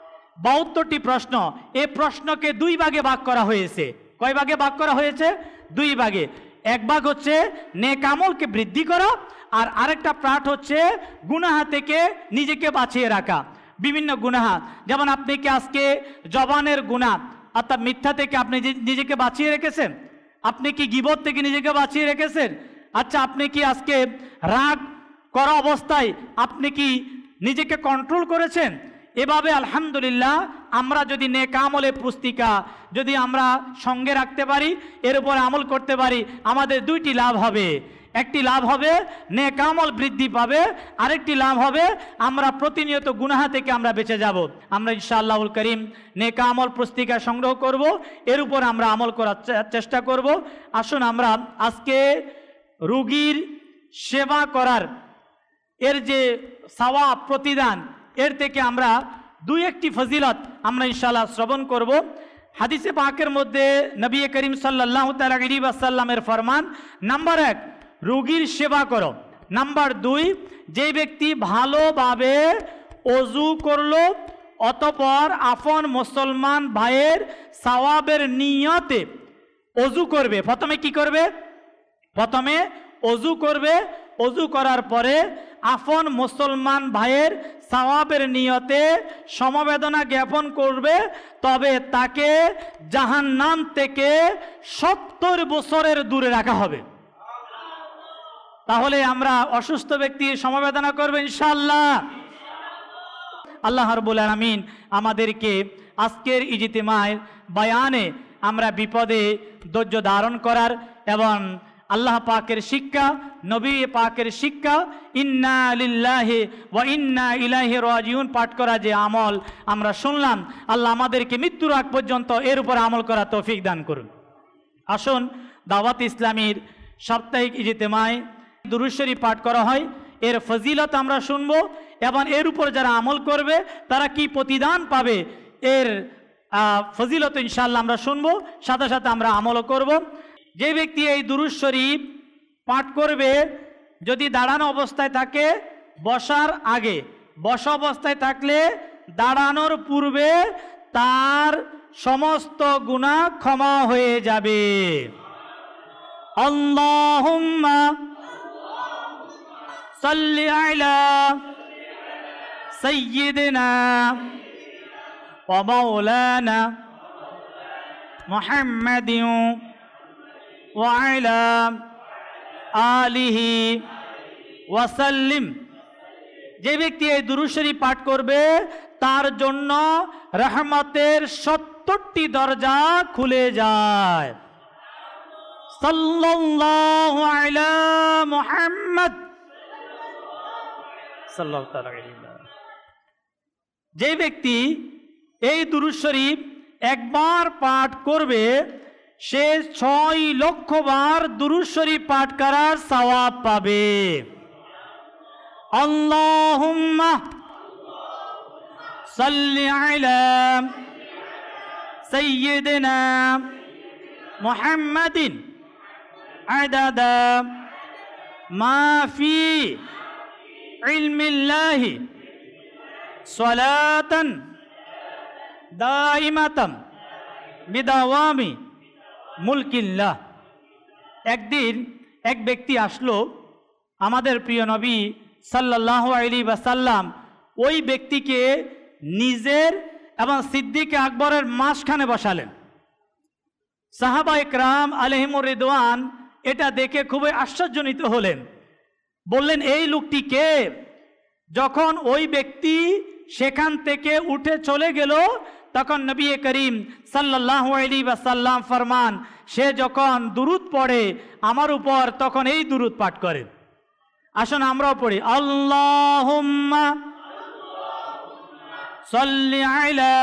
72টি প্রশ্ন। এই প্রশ্নকে 2 ভাগে ভাগ করা হয়েছে। কয় ভাগে ভাগ করা হয়েছে? 2 ভাগে। এক ভাগ হচ্ছে নেক আমলকে বৃদ্ধি করা, আর আরেকটা পার্ট হচ্ছে গুনাহ থেকে নিজেকে বাঁচিয়ে রাখা। বিভিন্ন গুনাহ, যেমন আপনি কি আজকে জবানের গুনাহ অর্থাৎ মিথ্যা থেকে আপনি নিজেকে বাঁচিয়ে রেখেছেন? আপনি কি গীবত থেকে নিজেকে বাঁচিয়ে রেখেছেন? আচ্ছা, আপনি কি আজকে রাগ করা অবস্থায় আপনি কি নিজেকে কন্ট্রোল করেছেন? এভাবে আলহামদুলিল্লাহ আমরা যদি নেক আমলের পুস্তিকা যদি আমরা সঙ্গে রাখতে পারি, এর উপর আমল করতে পারি, আমাদের 2টি লাভ হবে। একটি লাভ হবে নেক আমল বৃদ্ধি পাবে, আরেকটি লাভ হবে আমরা প্রতিনিয়ত গুনাহ থেকে আমরা বেঁচে যাব। আমরা ইনশাআল্লাহুল করিম নেক আমল পুস্তিকা সংগ্রহ করব, এর উপর আমরা আমল করার চেষ্টা করব। আসুন আমরা আজকে রোগীর সেবা করার এর যে সওয়াব প্রতিদান, এর থেকে আমরা 2-1টি ফজিলত আমরা ইনশাআল্লাহ শ্রবণ করব। হাদিসে পাকের মধ্যে নবী করিম সাল্লাল্লাহু তাআলা আলাইহি ওয়াসাল্লামের ফরমান, নাম্বার 1 রোগীর সেবা করো। নাম্বার 2 যে ব্যক্তি ভালোভাবে ওযু করলো অতঃপর আপন মুসলমান ভাইয়ের সওয়াবের নিয়তে ওযু করবে। প্রথমে কি করবে? প্রথমে ওযু করবে। ওযু করার পরে আপন মুসলমান ভাইয়ের সওয়াবের নিয়তে সমবেদনা জ্ঞাপন করবে, তবে তাকে জাহান্নাম থেকে 70 বছরের দূরে রাখা হবে। তাহলে আমরা অসুস্থ ব্যক্তির সমবেদনা করব ইনশাআল্লাহ। আল্লাহ রাব্বুল আলামিন আমাদেরকে আজকের ইজতিমায়ের বয়ানে আমরা বিপদে ধৈর্য ধারণ করার এবং আল্লাহ পাকের শিক্ষা, নবী পাকের শিক্ষা ইন্না লিল্লাহি ওয়া ইন্না ইলাইহি রাজিউন পাঠ করা যে আমল আমরা শুনলাম, আল্লাহ আমাদেরকে মৃত্যুর আগ পর্যন্ত এর উপর আমল করা তৌফিক দান করুন। আসুন দাওয়াত ইসলামীর সাপ্তাহিক ইজতিমায় দুরূদ শরীফ পাঠ করা হয়, এর ফজিলত আমরা শুনব এবং এর উপর যারা আমল করবে তারা কি প্রতিদান পাবে এর ফজিলত ইনশাআল্লাহ আমরা শুনব, সাথে সাথে আমরা আমলও করব। যে ব্যক্তি এই দুরূদ শরীফ পাঠ করবে যদি দাঁড়ানো অবস্থায় থাকে বসার আগে, বসা অবস্থায় থাকলে দাঁড়ানোর পূর্বে তার সমস্ত গুনাহ ক্ষমা হয়ে যাবে। আল্লাহুম্মা সাল্লি আলা সাইয়্যিদিনা ওয়া মাওলানা মুহাম্মাদিন ওয়া আলা আলিহি ওয়া সাল্লিম। যে ব্যক্তি এই দুরূদ শরীফ পাঠ করবে তার জন্য রহমতের 70টি দরজা খুলে যায়। সাল্লাল্লাহু আলা মুহাম্মদ সাল্লাল্লাহু তাআলা আলাইহি। যে ব্যক্তি এই দুরূদ শরীফ একবার পাঠ করবে সে 6 লক্ষ বার দুরূদ শরীফ পাঠ করার সওয়াব পাবে। আল্লাহুম্মা সাল্লি আলা সাইয়্যিদিনা মুহাম্মাদিন আদাদা মা ফি ইলমিল্লাহি সালাতান দাইমাতান বিদাওয়ামি মুলকিল্লাহ। একদিন এক ব্যক্তি আসলো, আমাদের প্রিয় নবী সাল্লাল্লাহু আলাইহি ওয়াসাল্লাম ওই ব্যক্তিকে নিজের এবং সিদ্দিক আকবরের মাঝখানে বসালেন। সাহাবা ইকরাম আলাইহিমুর রিদওয়ান এটা দেখে খুবই আশ্চর্যজনিত হলেন, বললেন এই লোকটি কে? যখন ওই ব্যক্তি সেখান থেকে উঠে চলে গেল তখন নবী করিম সাল্লাল্লাহু আলাইহি ওয়াসাল্লাম ফরমান, সে যখন দুরূদ পড়ে আমার উপর তখন এই দুরূদ পাঠ করে। আসুন আমরাও পড়ি, আল্লাহুম্মা সাল্লি আলা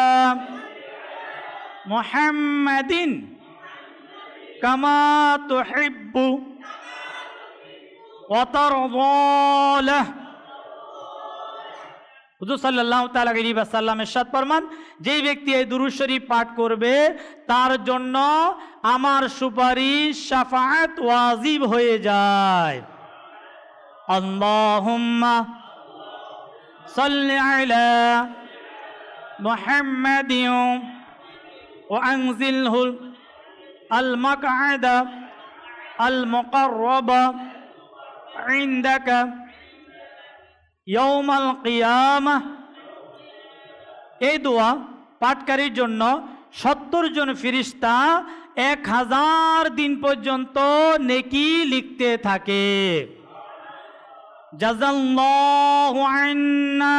মুহাম্মাদিন কামা তুহিব্বু ওয়া তারদা। হুজুর সাল্লাল্লাহু তাআলা আলাইহি ওয়াসাল্লাম ইরশাদ ফরমান, যেই ব্যক্তি এই দুরূদ শরীফ পাঠ করবে তার জন্য আমার সুপারিশ শাফাআত ওয়াজিব হয়ে যায়। আল্লাহুম্মা সাল্লি আলা মুহাম্মাদিন ওয়া আনজিলহু আল মাকআদা আল মুকাররাবা ইনদাকা ইয়াউমাল কিয়ামাহ। এই দোয়া পাঠকারীর জন্য 70 জন ফেরেশতা 1000 দিন পর্যন্ত নেকি লিখতে থাকে। জাযাল্লাহু আন্না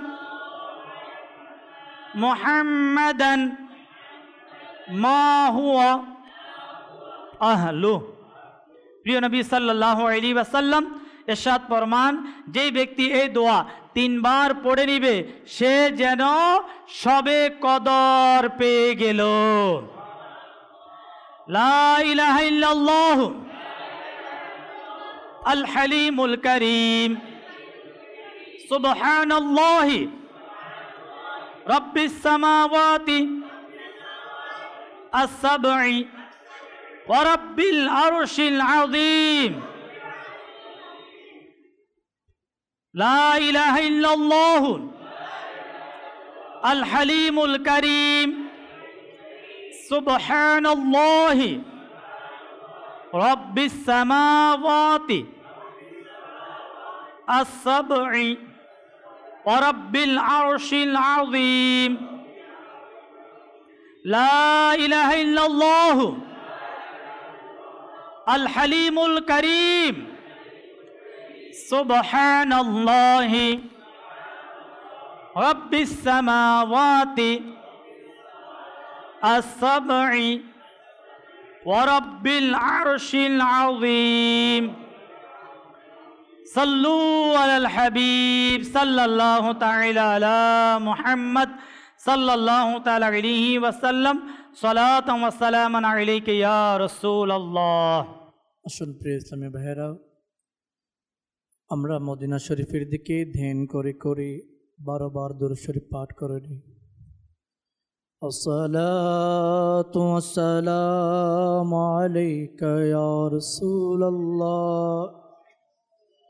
মুহাম্মাদান মা হুয়া আহলু। প্রিয় নবী সাল্লাল্লাহু আলাইহি ওয়াসাল্লাম ইরশাদ ফরমান, যেই ব্যক্তি এই দোয়া 3 বার পড়ে নিবে সে যেন সবে কদর পেয়ে গেল। লা ইলাহা ইল্লাল্লাহ আল হালিমুল কারীম সুবহানাল্লাহি রাব্বিস সামাওয়াতি আস-সাব'i ওয়া রাব্বিল আরশিল আযীম। লা ইলাহা ইল্লাল্লাহ আল হালিমুল কারীম সুবহানাল্লাহি রাব্বিস সামাওয়াতি আস-সাব'i ওয়া রাব্বিল আরশিল আযীম। লা ইলাহা ইল্লাল্লাহ আল হালিমুল কারীম সুবহানাল্লাহি রাব্বিস সামাওয়াতি আস-সাব'i ওয়া রাব্বিল আরশিল আযীম। সাল্লু আলাল হাবিব সাল্লাল্লাহু তাআলা আলা মুহাম্মদ সাল্লাল্লাহু তাআলা আলাইহি ওয়াসাল্লাম। সালাতান ওয়া সালামান আলাইকা ইয়া রাসূলুল্লাহ। আসুন প্রিয় ইসলামী ভাইয়েরা, আমরা মদিনা শরীফের দিকে ধ্যান করে করে 12 বার দুরূদ শরীফ পাঠ করে নিই। আসসালাতু ওয়াসসালামু আলাইকা ইয়া রাসূলুল্লাহ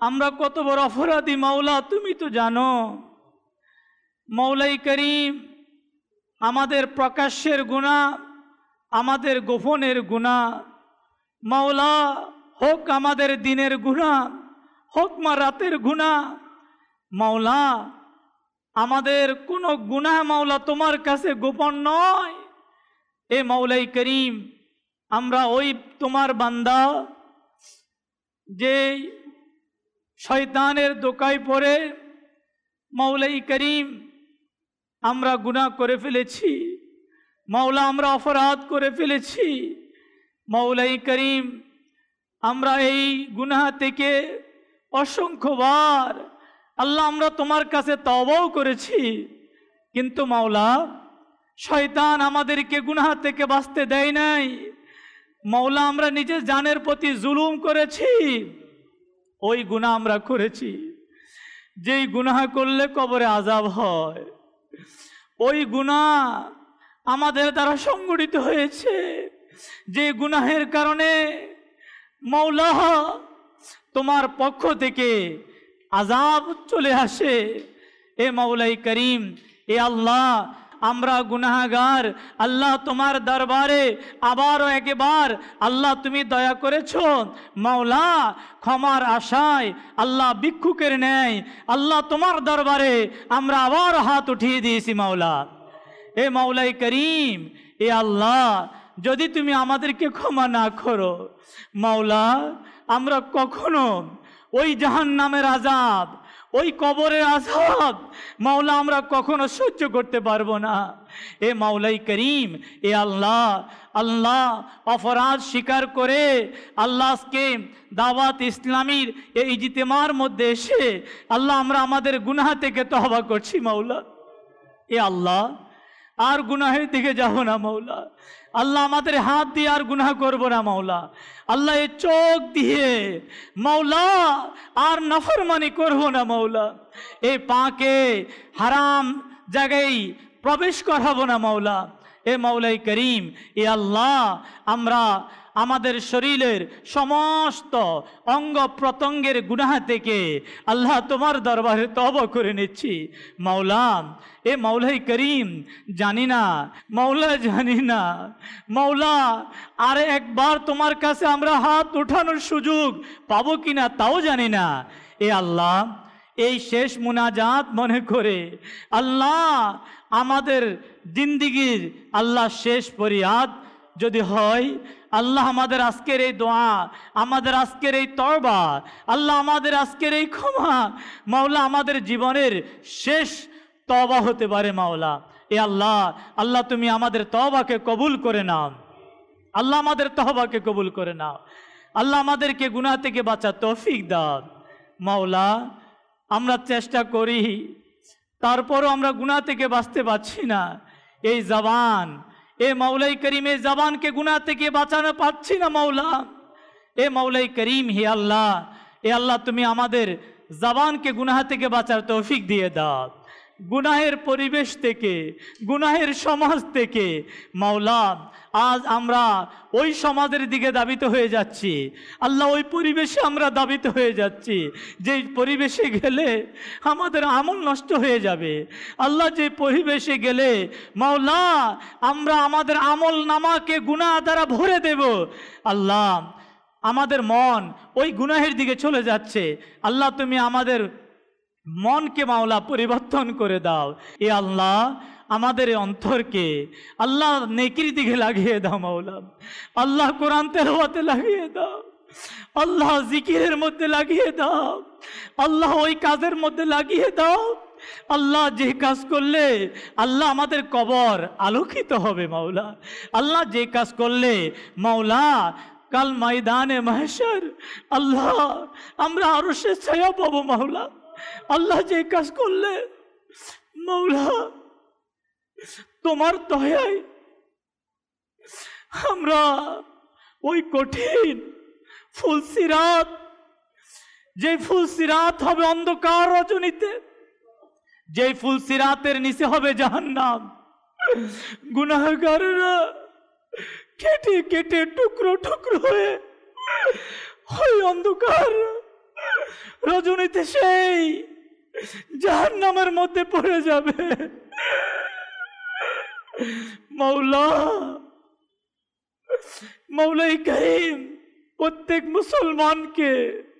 আমরা কত বড় অপরাধী মাওলা তুমি তো জানো। মৌলাই করিম, আমাদের প্রকাশ্যের গুনাহ, আমাদের গোপনের গুনাহ, মাওলা হোক আমাদের দিনের গুনাহ, হোক মা রাতের গুনাহ, মাওলা আমাদের কোনো গুনাহ মাওলা তোমার কাছে গোপন নয়। এ মৌলাই করিম, আমরা ওই তোমার বান্দা যে শয়তানের দোকায় পড়ে মৌলাই করিম আমরা গুনাহ করে ফেলেছি মাওলা, আমরা অপরাধ করে ফেলেছি মৌলাই করিম। আমরা এই গুনাহ থেকে অসংখ্যবার আল্লাহ আমরা তোমার কাছে তওবাও করেছি, কিন্তু মাওলা শয়তান আমাদেরকে গুনাহ থেকে বাঁচতে দেয় নাই মাওলা। আমরা নিজের জানের প্রতি জুলুম করেছি, ওই গুনাহ আমরা করেছি যেই গুনাহ করলে কবরে আযাব হয়, ওই গুনাহ আমাদের দ্বারা সংগঠিত হয়েছে, যে গুনাহের কারণে মাওলা তোমার পক্ষ থেকে আযাব চলে আসে। এ মৌলাই করিম, এ আল্লাহ আমরা গুনাহগার আল্লাহ, তোমার দরবারে আবারও একবার আল্লাহ তুমি দয়া করেছো মাওলা, ক্ষমার আশায় আল্লাহ ভিক্ষুকের ন্যায় আল্লাহ তোমার দরবারে আমরা আবার হাত উঠিয়ে দিয়েছি মাওলা। এ মৌলাই করিম, এ আল্লাহ যদি তুমি আমাদেরকে ক্ষমা না করো মাওলা, আমরা কখনো ওই জাহান্নামের আযাব, ওই কবরের আযাব মাওলা আমরা কখনো সহ্য করতে পারবো না। এ মৌলাই করিম, এ আল্লাহ আল্লাহ অপরাধ স্বীকার করে আল্লাহকে দাওয়াত ইসলামীর এই ইজতিমার মধ্যে এসে আল্লাহ আমরা আমাদের গুনাহ থেকে তওবা করছি মাওলা। এ আল্লাহ আর গুনাহের দিকে যাব না মাওলা, আল্লাহ আমাদের হাত দিয়ে আর গুনাহ করব না মাওলা, আল্লাহ এই চোখ দিয়ে মাওলা আর নাফরমানি করব না মাওলা, এই পাকে হারাম জায়গায় প্রবেশ করাবো না মাওলা। এ মৌলাই করিম, এ আল্লাহ আমরা আমাদের শরীরের সমস্ত অঙ্গ প্রত্যঙ্গের গুনাহ থেকে আল্লাহ তোমার দরবারে তওবা করে নিচ্ছি মাওলা। এ মৌলাই করিম, জানি না মাওলা, জানি না মাওলা আর একবার তোমার কাছে আমরা হাত উঠানোর সুযোগ পাবো কিনা তাও জানি না। এ আল্লাহ এই শেষ মুনাজাত মনে করে আল্লাহ আমাদের জিন্দিগির আল্লাহ শেষ ফরিয়াদ যদি হয় আল্লাহ, আমাদের আজকের এই দোয়া, আমাদের আজকের এই তওবা, আল্লাহ আমাদের আজকের এই ক্ষমা মাওলা আমাদের জীবনের শেষ তওবা হতে পারে মাওলা। এ আল্লাহ আল্লাহ তুমি আমাদের তওবাকে কবুল করে নাও, আল্লাহ আমাদের তওবাকে কবুল করে নাও, আল্লাহ আমাদেরকে গুনাহ থেকে বাঁচার তৌফিক দাও মাওলা। আমরা চেষ্টা করি তারপরও আমরা গুনাহ থেকে বাঁচতে পারছি না। এই জবান, এ মৌলাই করিম, এই জবানকে গুনাহ থেকে বাঁচানো পাচ্ছি না মাওলা। এ মৌলাই করিম, হে আল্লাহ, এ আল্লাহ তুমি আমাদের জবানকে গুনাহ থেকে বাঁচার তৌফিক দিয়ে দাও, গুনাহের পরিবেশ থেকে, গুনাহের সমাজ থেকে মাওলা। আজ আমরা ওই সমাজের দিকে দাবিত হয়ে যাচ্ছি আল্লাহ, ওই পরিবেশে আমরা দাবিত হয়ে যাচ্ছি, যে পরিবেশে গেলে আমাদের আমল নষ্ট হয়ে যাবে আল্লাহ, যে পরিবেশে গেলে মাওলা আমরা আমাদের আমল নামাকে গুনাহ দ্বারা ভরে দেব আল্লাহ, আমাদের মন ওই গুনাহের দিকে চলে যাচ্ছে আল্লাহ, তুমি আমাদের মনকে মাওলা পরিবর্তন করে দাও। এ আল্লাহ আমাদের অন্তরকে আল্লাহ নেকির দিকে লাগিয়ে দাও মাওলা, আল্লাহ কোরআন তেলাওয়াতে লাগিয়ে দাও, আল্লাহ জিকিরের মধ্যে লাগিয়ে দাও, আল্লাহ ওই কাজের মধ্যে লাগিয়ে দাও আল্লাহ, যে কাজ করলে আল্লাহ আমাদের কবর আলোকিত হবে মাওলা, আল্লাহ যে কাজ করলে মাওলা কাল ময়দানে মাহশর আল্লাহ আমরা আরশের ছায়া পাবো মাওলা, আল্লাহ যে কাজ করলে মাওলা তোমার দয়ায় আমরা ওই কঠিন ফুলসিরাত, যে ফুলসিরাত হবে অন্ধকার রজনীতে, যে ফুলসিরাতের নিচে হবে জাহান্নাম, গুনাহগাররা কেটে কেটে টুকরো টুকরো হয়ে ওই অন্ধকার রজনীতে সেই জাহান্নামের মধ্যে পড়ে যাবে। মাওলা, মাওলাই কারীম প্রত্যেক মুসলমানকে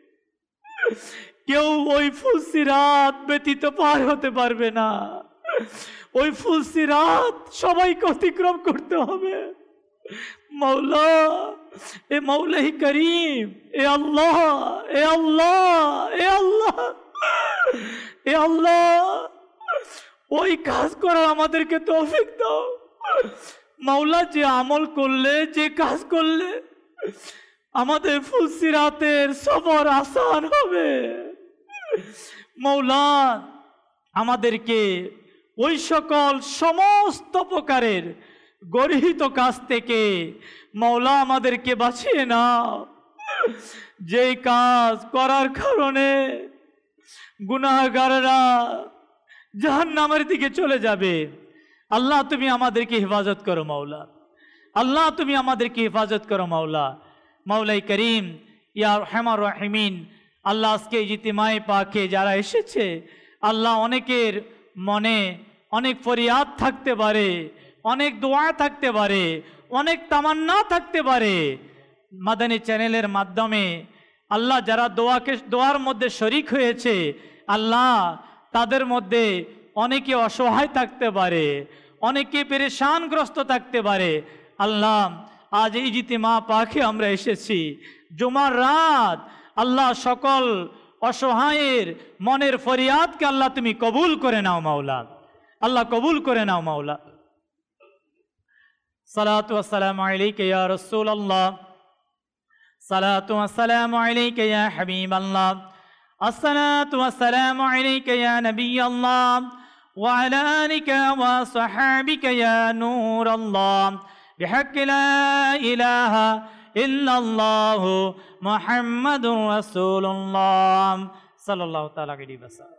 কেউ ওই ফুলসিরাত ব্যতীত পার হতে পারবে না। ওই ফুলসিরাত সবাইকে অতিক্রম করতে হবে। মাওলা, এ মাওলাই করিম, এ আল্লাহ, এ আল্লাহ, এ আল্লাহ, এ আল্লাহ, ওই কাজ করার আমাদেরকে তৌফিক দাও। মাওলা, যে আমল করলে, যে কাজ করলে আমাদের ফুলসিরাতের সফর আসান হবে। মাওলা, আমাদেরকে ওই সকল সমস্ত প্রকারের গর্হিত কাজ থেকে মাওলা আমাদেরকে বাঁচিয়ে নাও, যে কাজ করার কারণে গুনাহগাররা জাহান্নামের দিকে চলে যাবে। আল্লাহ, তুমি আমাদেরকে হেফাজত করো মাওলা। আল্লাহ, তুমি আমাদেরকে হেফাজত করো মাওলা। মাওলাই করিম, ইয়া রহমান রহিমিন, আল্লাহ আজকে ইজতিমায়ে পাকে যারা এসেছে, আল্লাহ অনেকের মনে অনেক ফরিয়াদ থাকতে পারে, অনেক দোয়া থাকতে পারে, অনেক তামান্না থাকতে পারে। মাদানী চ্যানেলের মাধ্যমে আল্লাহ যারা দোয়ার মধ্যে শরিক হয়েছে, আল্লাহ তাদের মধ্যে অনেকে অসহায় থাকতে পারে, অনেকে পেরেশানগ্রস্ত থাকতে পারে। আল্লাহ, আজ এই ইজতিমা পাকে আমরা এসেছি জুমার রাত। আল্লাহ, সকল অসহায়ের মনের ফরিয়াদকে আল্লাহ তুমি কবুল করে নাও মাওলা। আল্লাহ, কবুল করে নাও মাওলা। সালাতু ওয়াসসালামু আলাইকা ইয়া রাসূলুল্লাহ, সালাতু ওয়াসসালামু আলাইকা ইয়া হাবিবাল্লাহ, আসসালাতু ওয়াসসালামু আলাইকা ইয়া নবিয়াল্লাহ ওয়া আলা আলিকা ওয়া সাহাবিকা ইয়া নূরাল্লাহ, বিহাক্কি লা ইলাহা ইল্লাল্লাহ মুহাম্মাদুর রাসূলুল্লাহ সাল্লাল্লাহু তাআলা আলাইহি ওয়াসাল্লাম।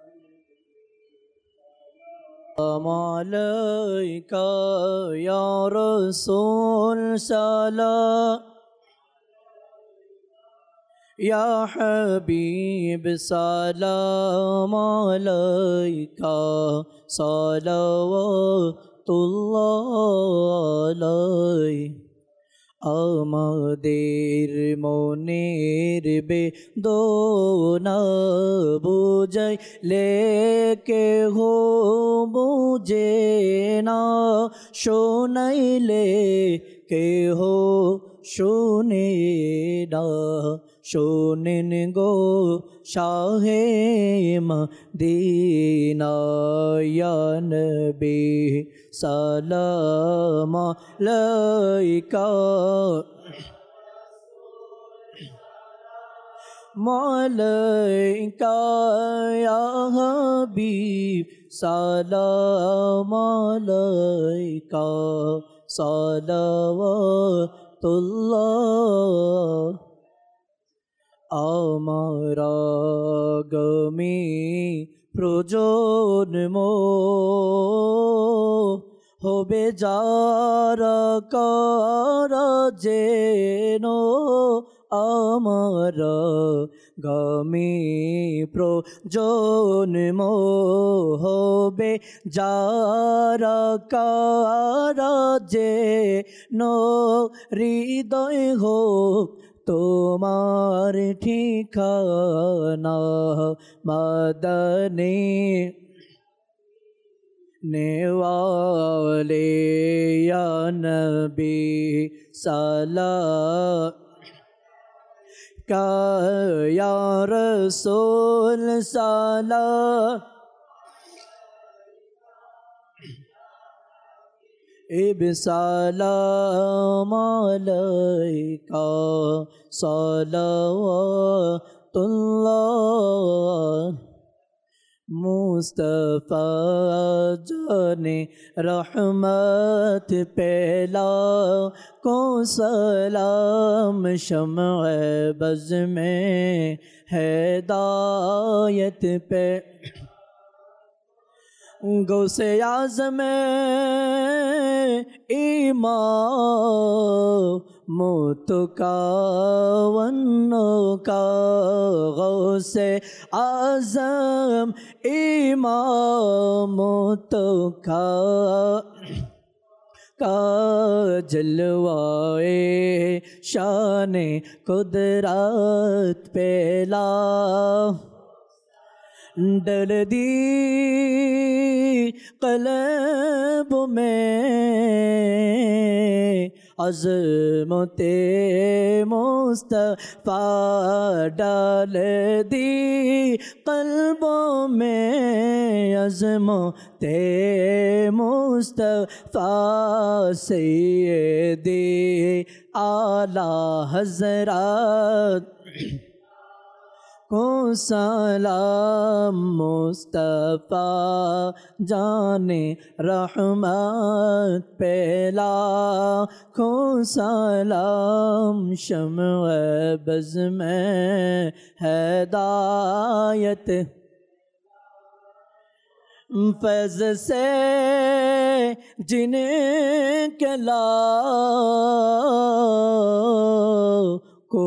আলাইকা ইয়া রাসূল সালাম, ইয়া হাবিব সালাম আলাইকা, সালাওয়াতুল্লাহ আলাইকা। আমাদের মনের বেদনা বুঝাই লেকে হো বুঝে না, শোনাইলে কে হো শুনে না। শোনেন গো শাহে মদিনা, ইয়া নবী সালাম আলাইকা, মালাইকা ইয়া হাবিব সালাম আলাইকা, সালাওয়াতুল্লাহ। আমার গমি প্রজন্ম হবে যারা কারা যেন, আমার গমি প্রজন্ম হবে যারা কারা যেন, হৃদয় হোক তোমার ঠিকানা, মদনে নেওয়ালে ইয়া নবী সালাম ইয়া রাসূল সালাম, সালাম আলাইকা, সালাওয়াতুল্লাহ। মুস্তফা জানে রহমত পেলা को सलाम, शम्अ बज़ में हिदायत पे गौसे आज़म इमाम का वन्नो का गौसे आज़म इमाम का जलवाए शान कुदरत पेला डल दी क़ल्ब में अज़मते मुस्तफ़ा डाल दी क़ल्बों में अज़मते मुस्तफ़ा सैयदे आला हज़रत को सलाम मुस्तफ़ा जाने रहमत पेला को सलाम शम्अ बज़ में हिदायत फैज़ से जिनके ला को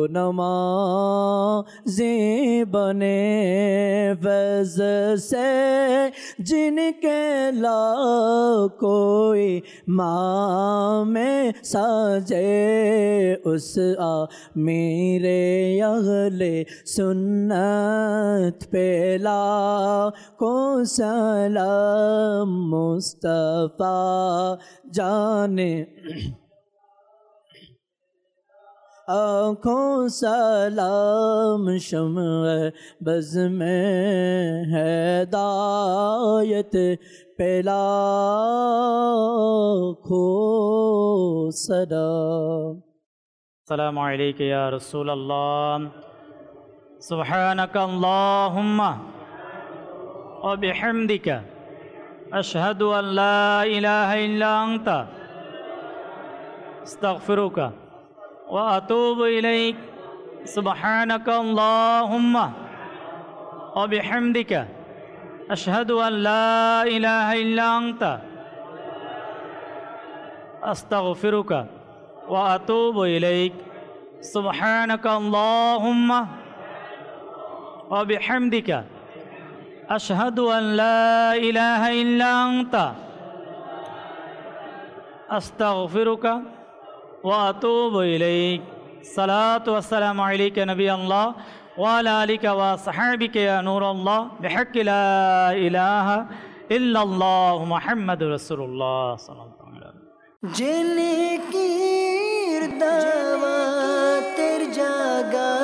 नमाज़े बने फैज़ से जिनके ला कोई माँ में साजे उस मेरे अगले सुन्नत पेला को सलाम मुस्तफ़ा जाने आँखों सलाम शम्अ बज़ में हिदायत पेला खो सलाम। अस्सलामु अलैका या रसूल अल्लाह सुब्हानका अल्लाहुम्मा व बिहम्दिका अशहदु अन ला इलाहा इल्ला अंता अस्तगफिरुका व अतूबु इलैक सुब्हानका अल्लाहुम्मा व बिहम्दिका अशहदु अन ला इलाहा इल्ला अंता अस्तगफिरुका व अतूबु इलैक सुब्हानका अल्लाहुम्मा व बिहम्दिका अशहदु अन ला इलाहा इल्ला अंता अस्तगफिरुका व अतूबु इलैक। सलातु वस्सलामु अलैका नबी अल्लाह व अला आलिका व सहाबिका या नूर अल्लाह बिहक़्क़ि ला इलाहा इल्लल्लाह मुहम्मदुर रसूलुल्लाह सल्लल्लाहु अलैहि वसल्लम। जिनकी दावा तेर जागा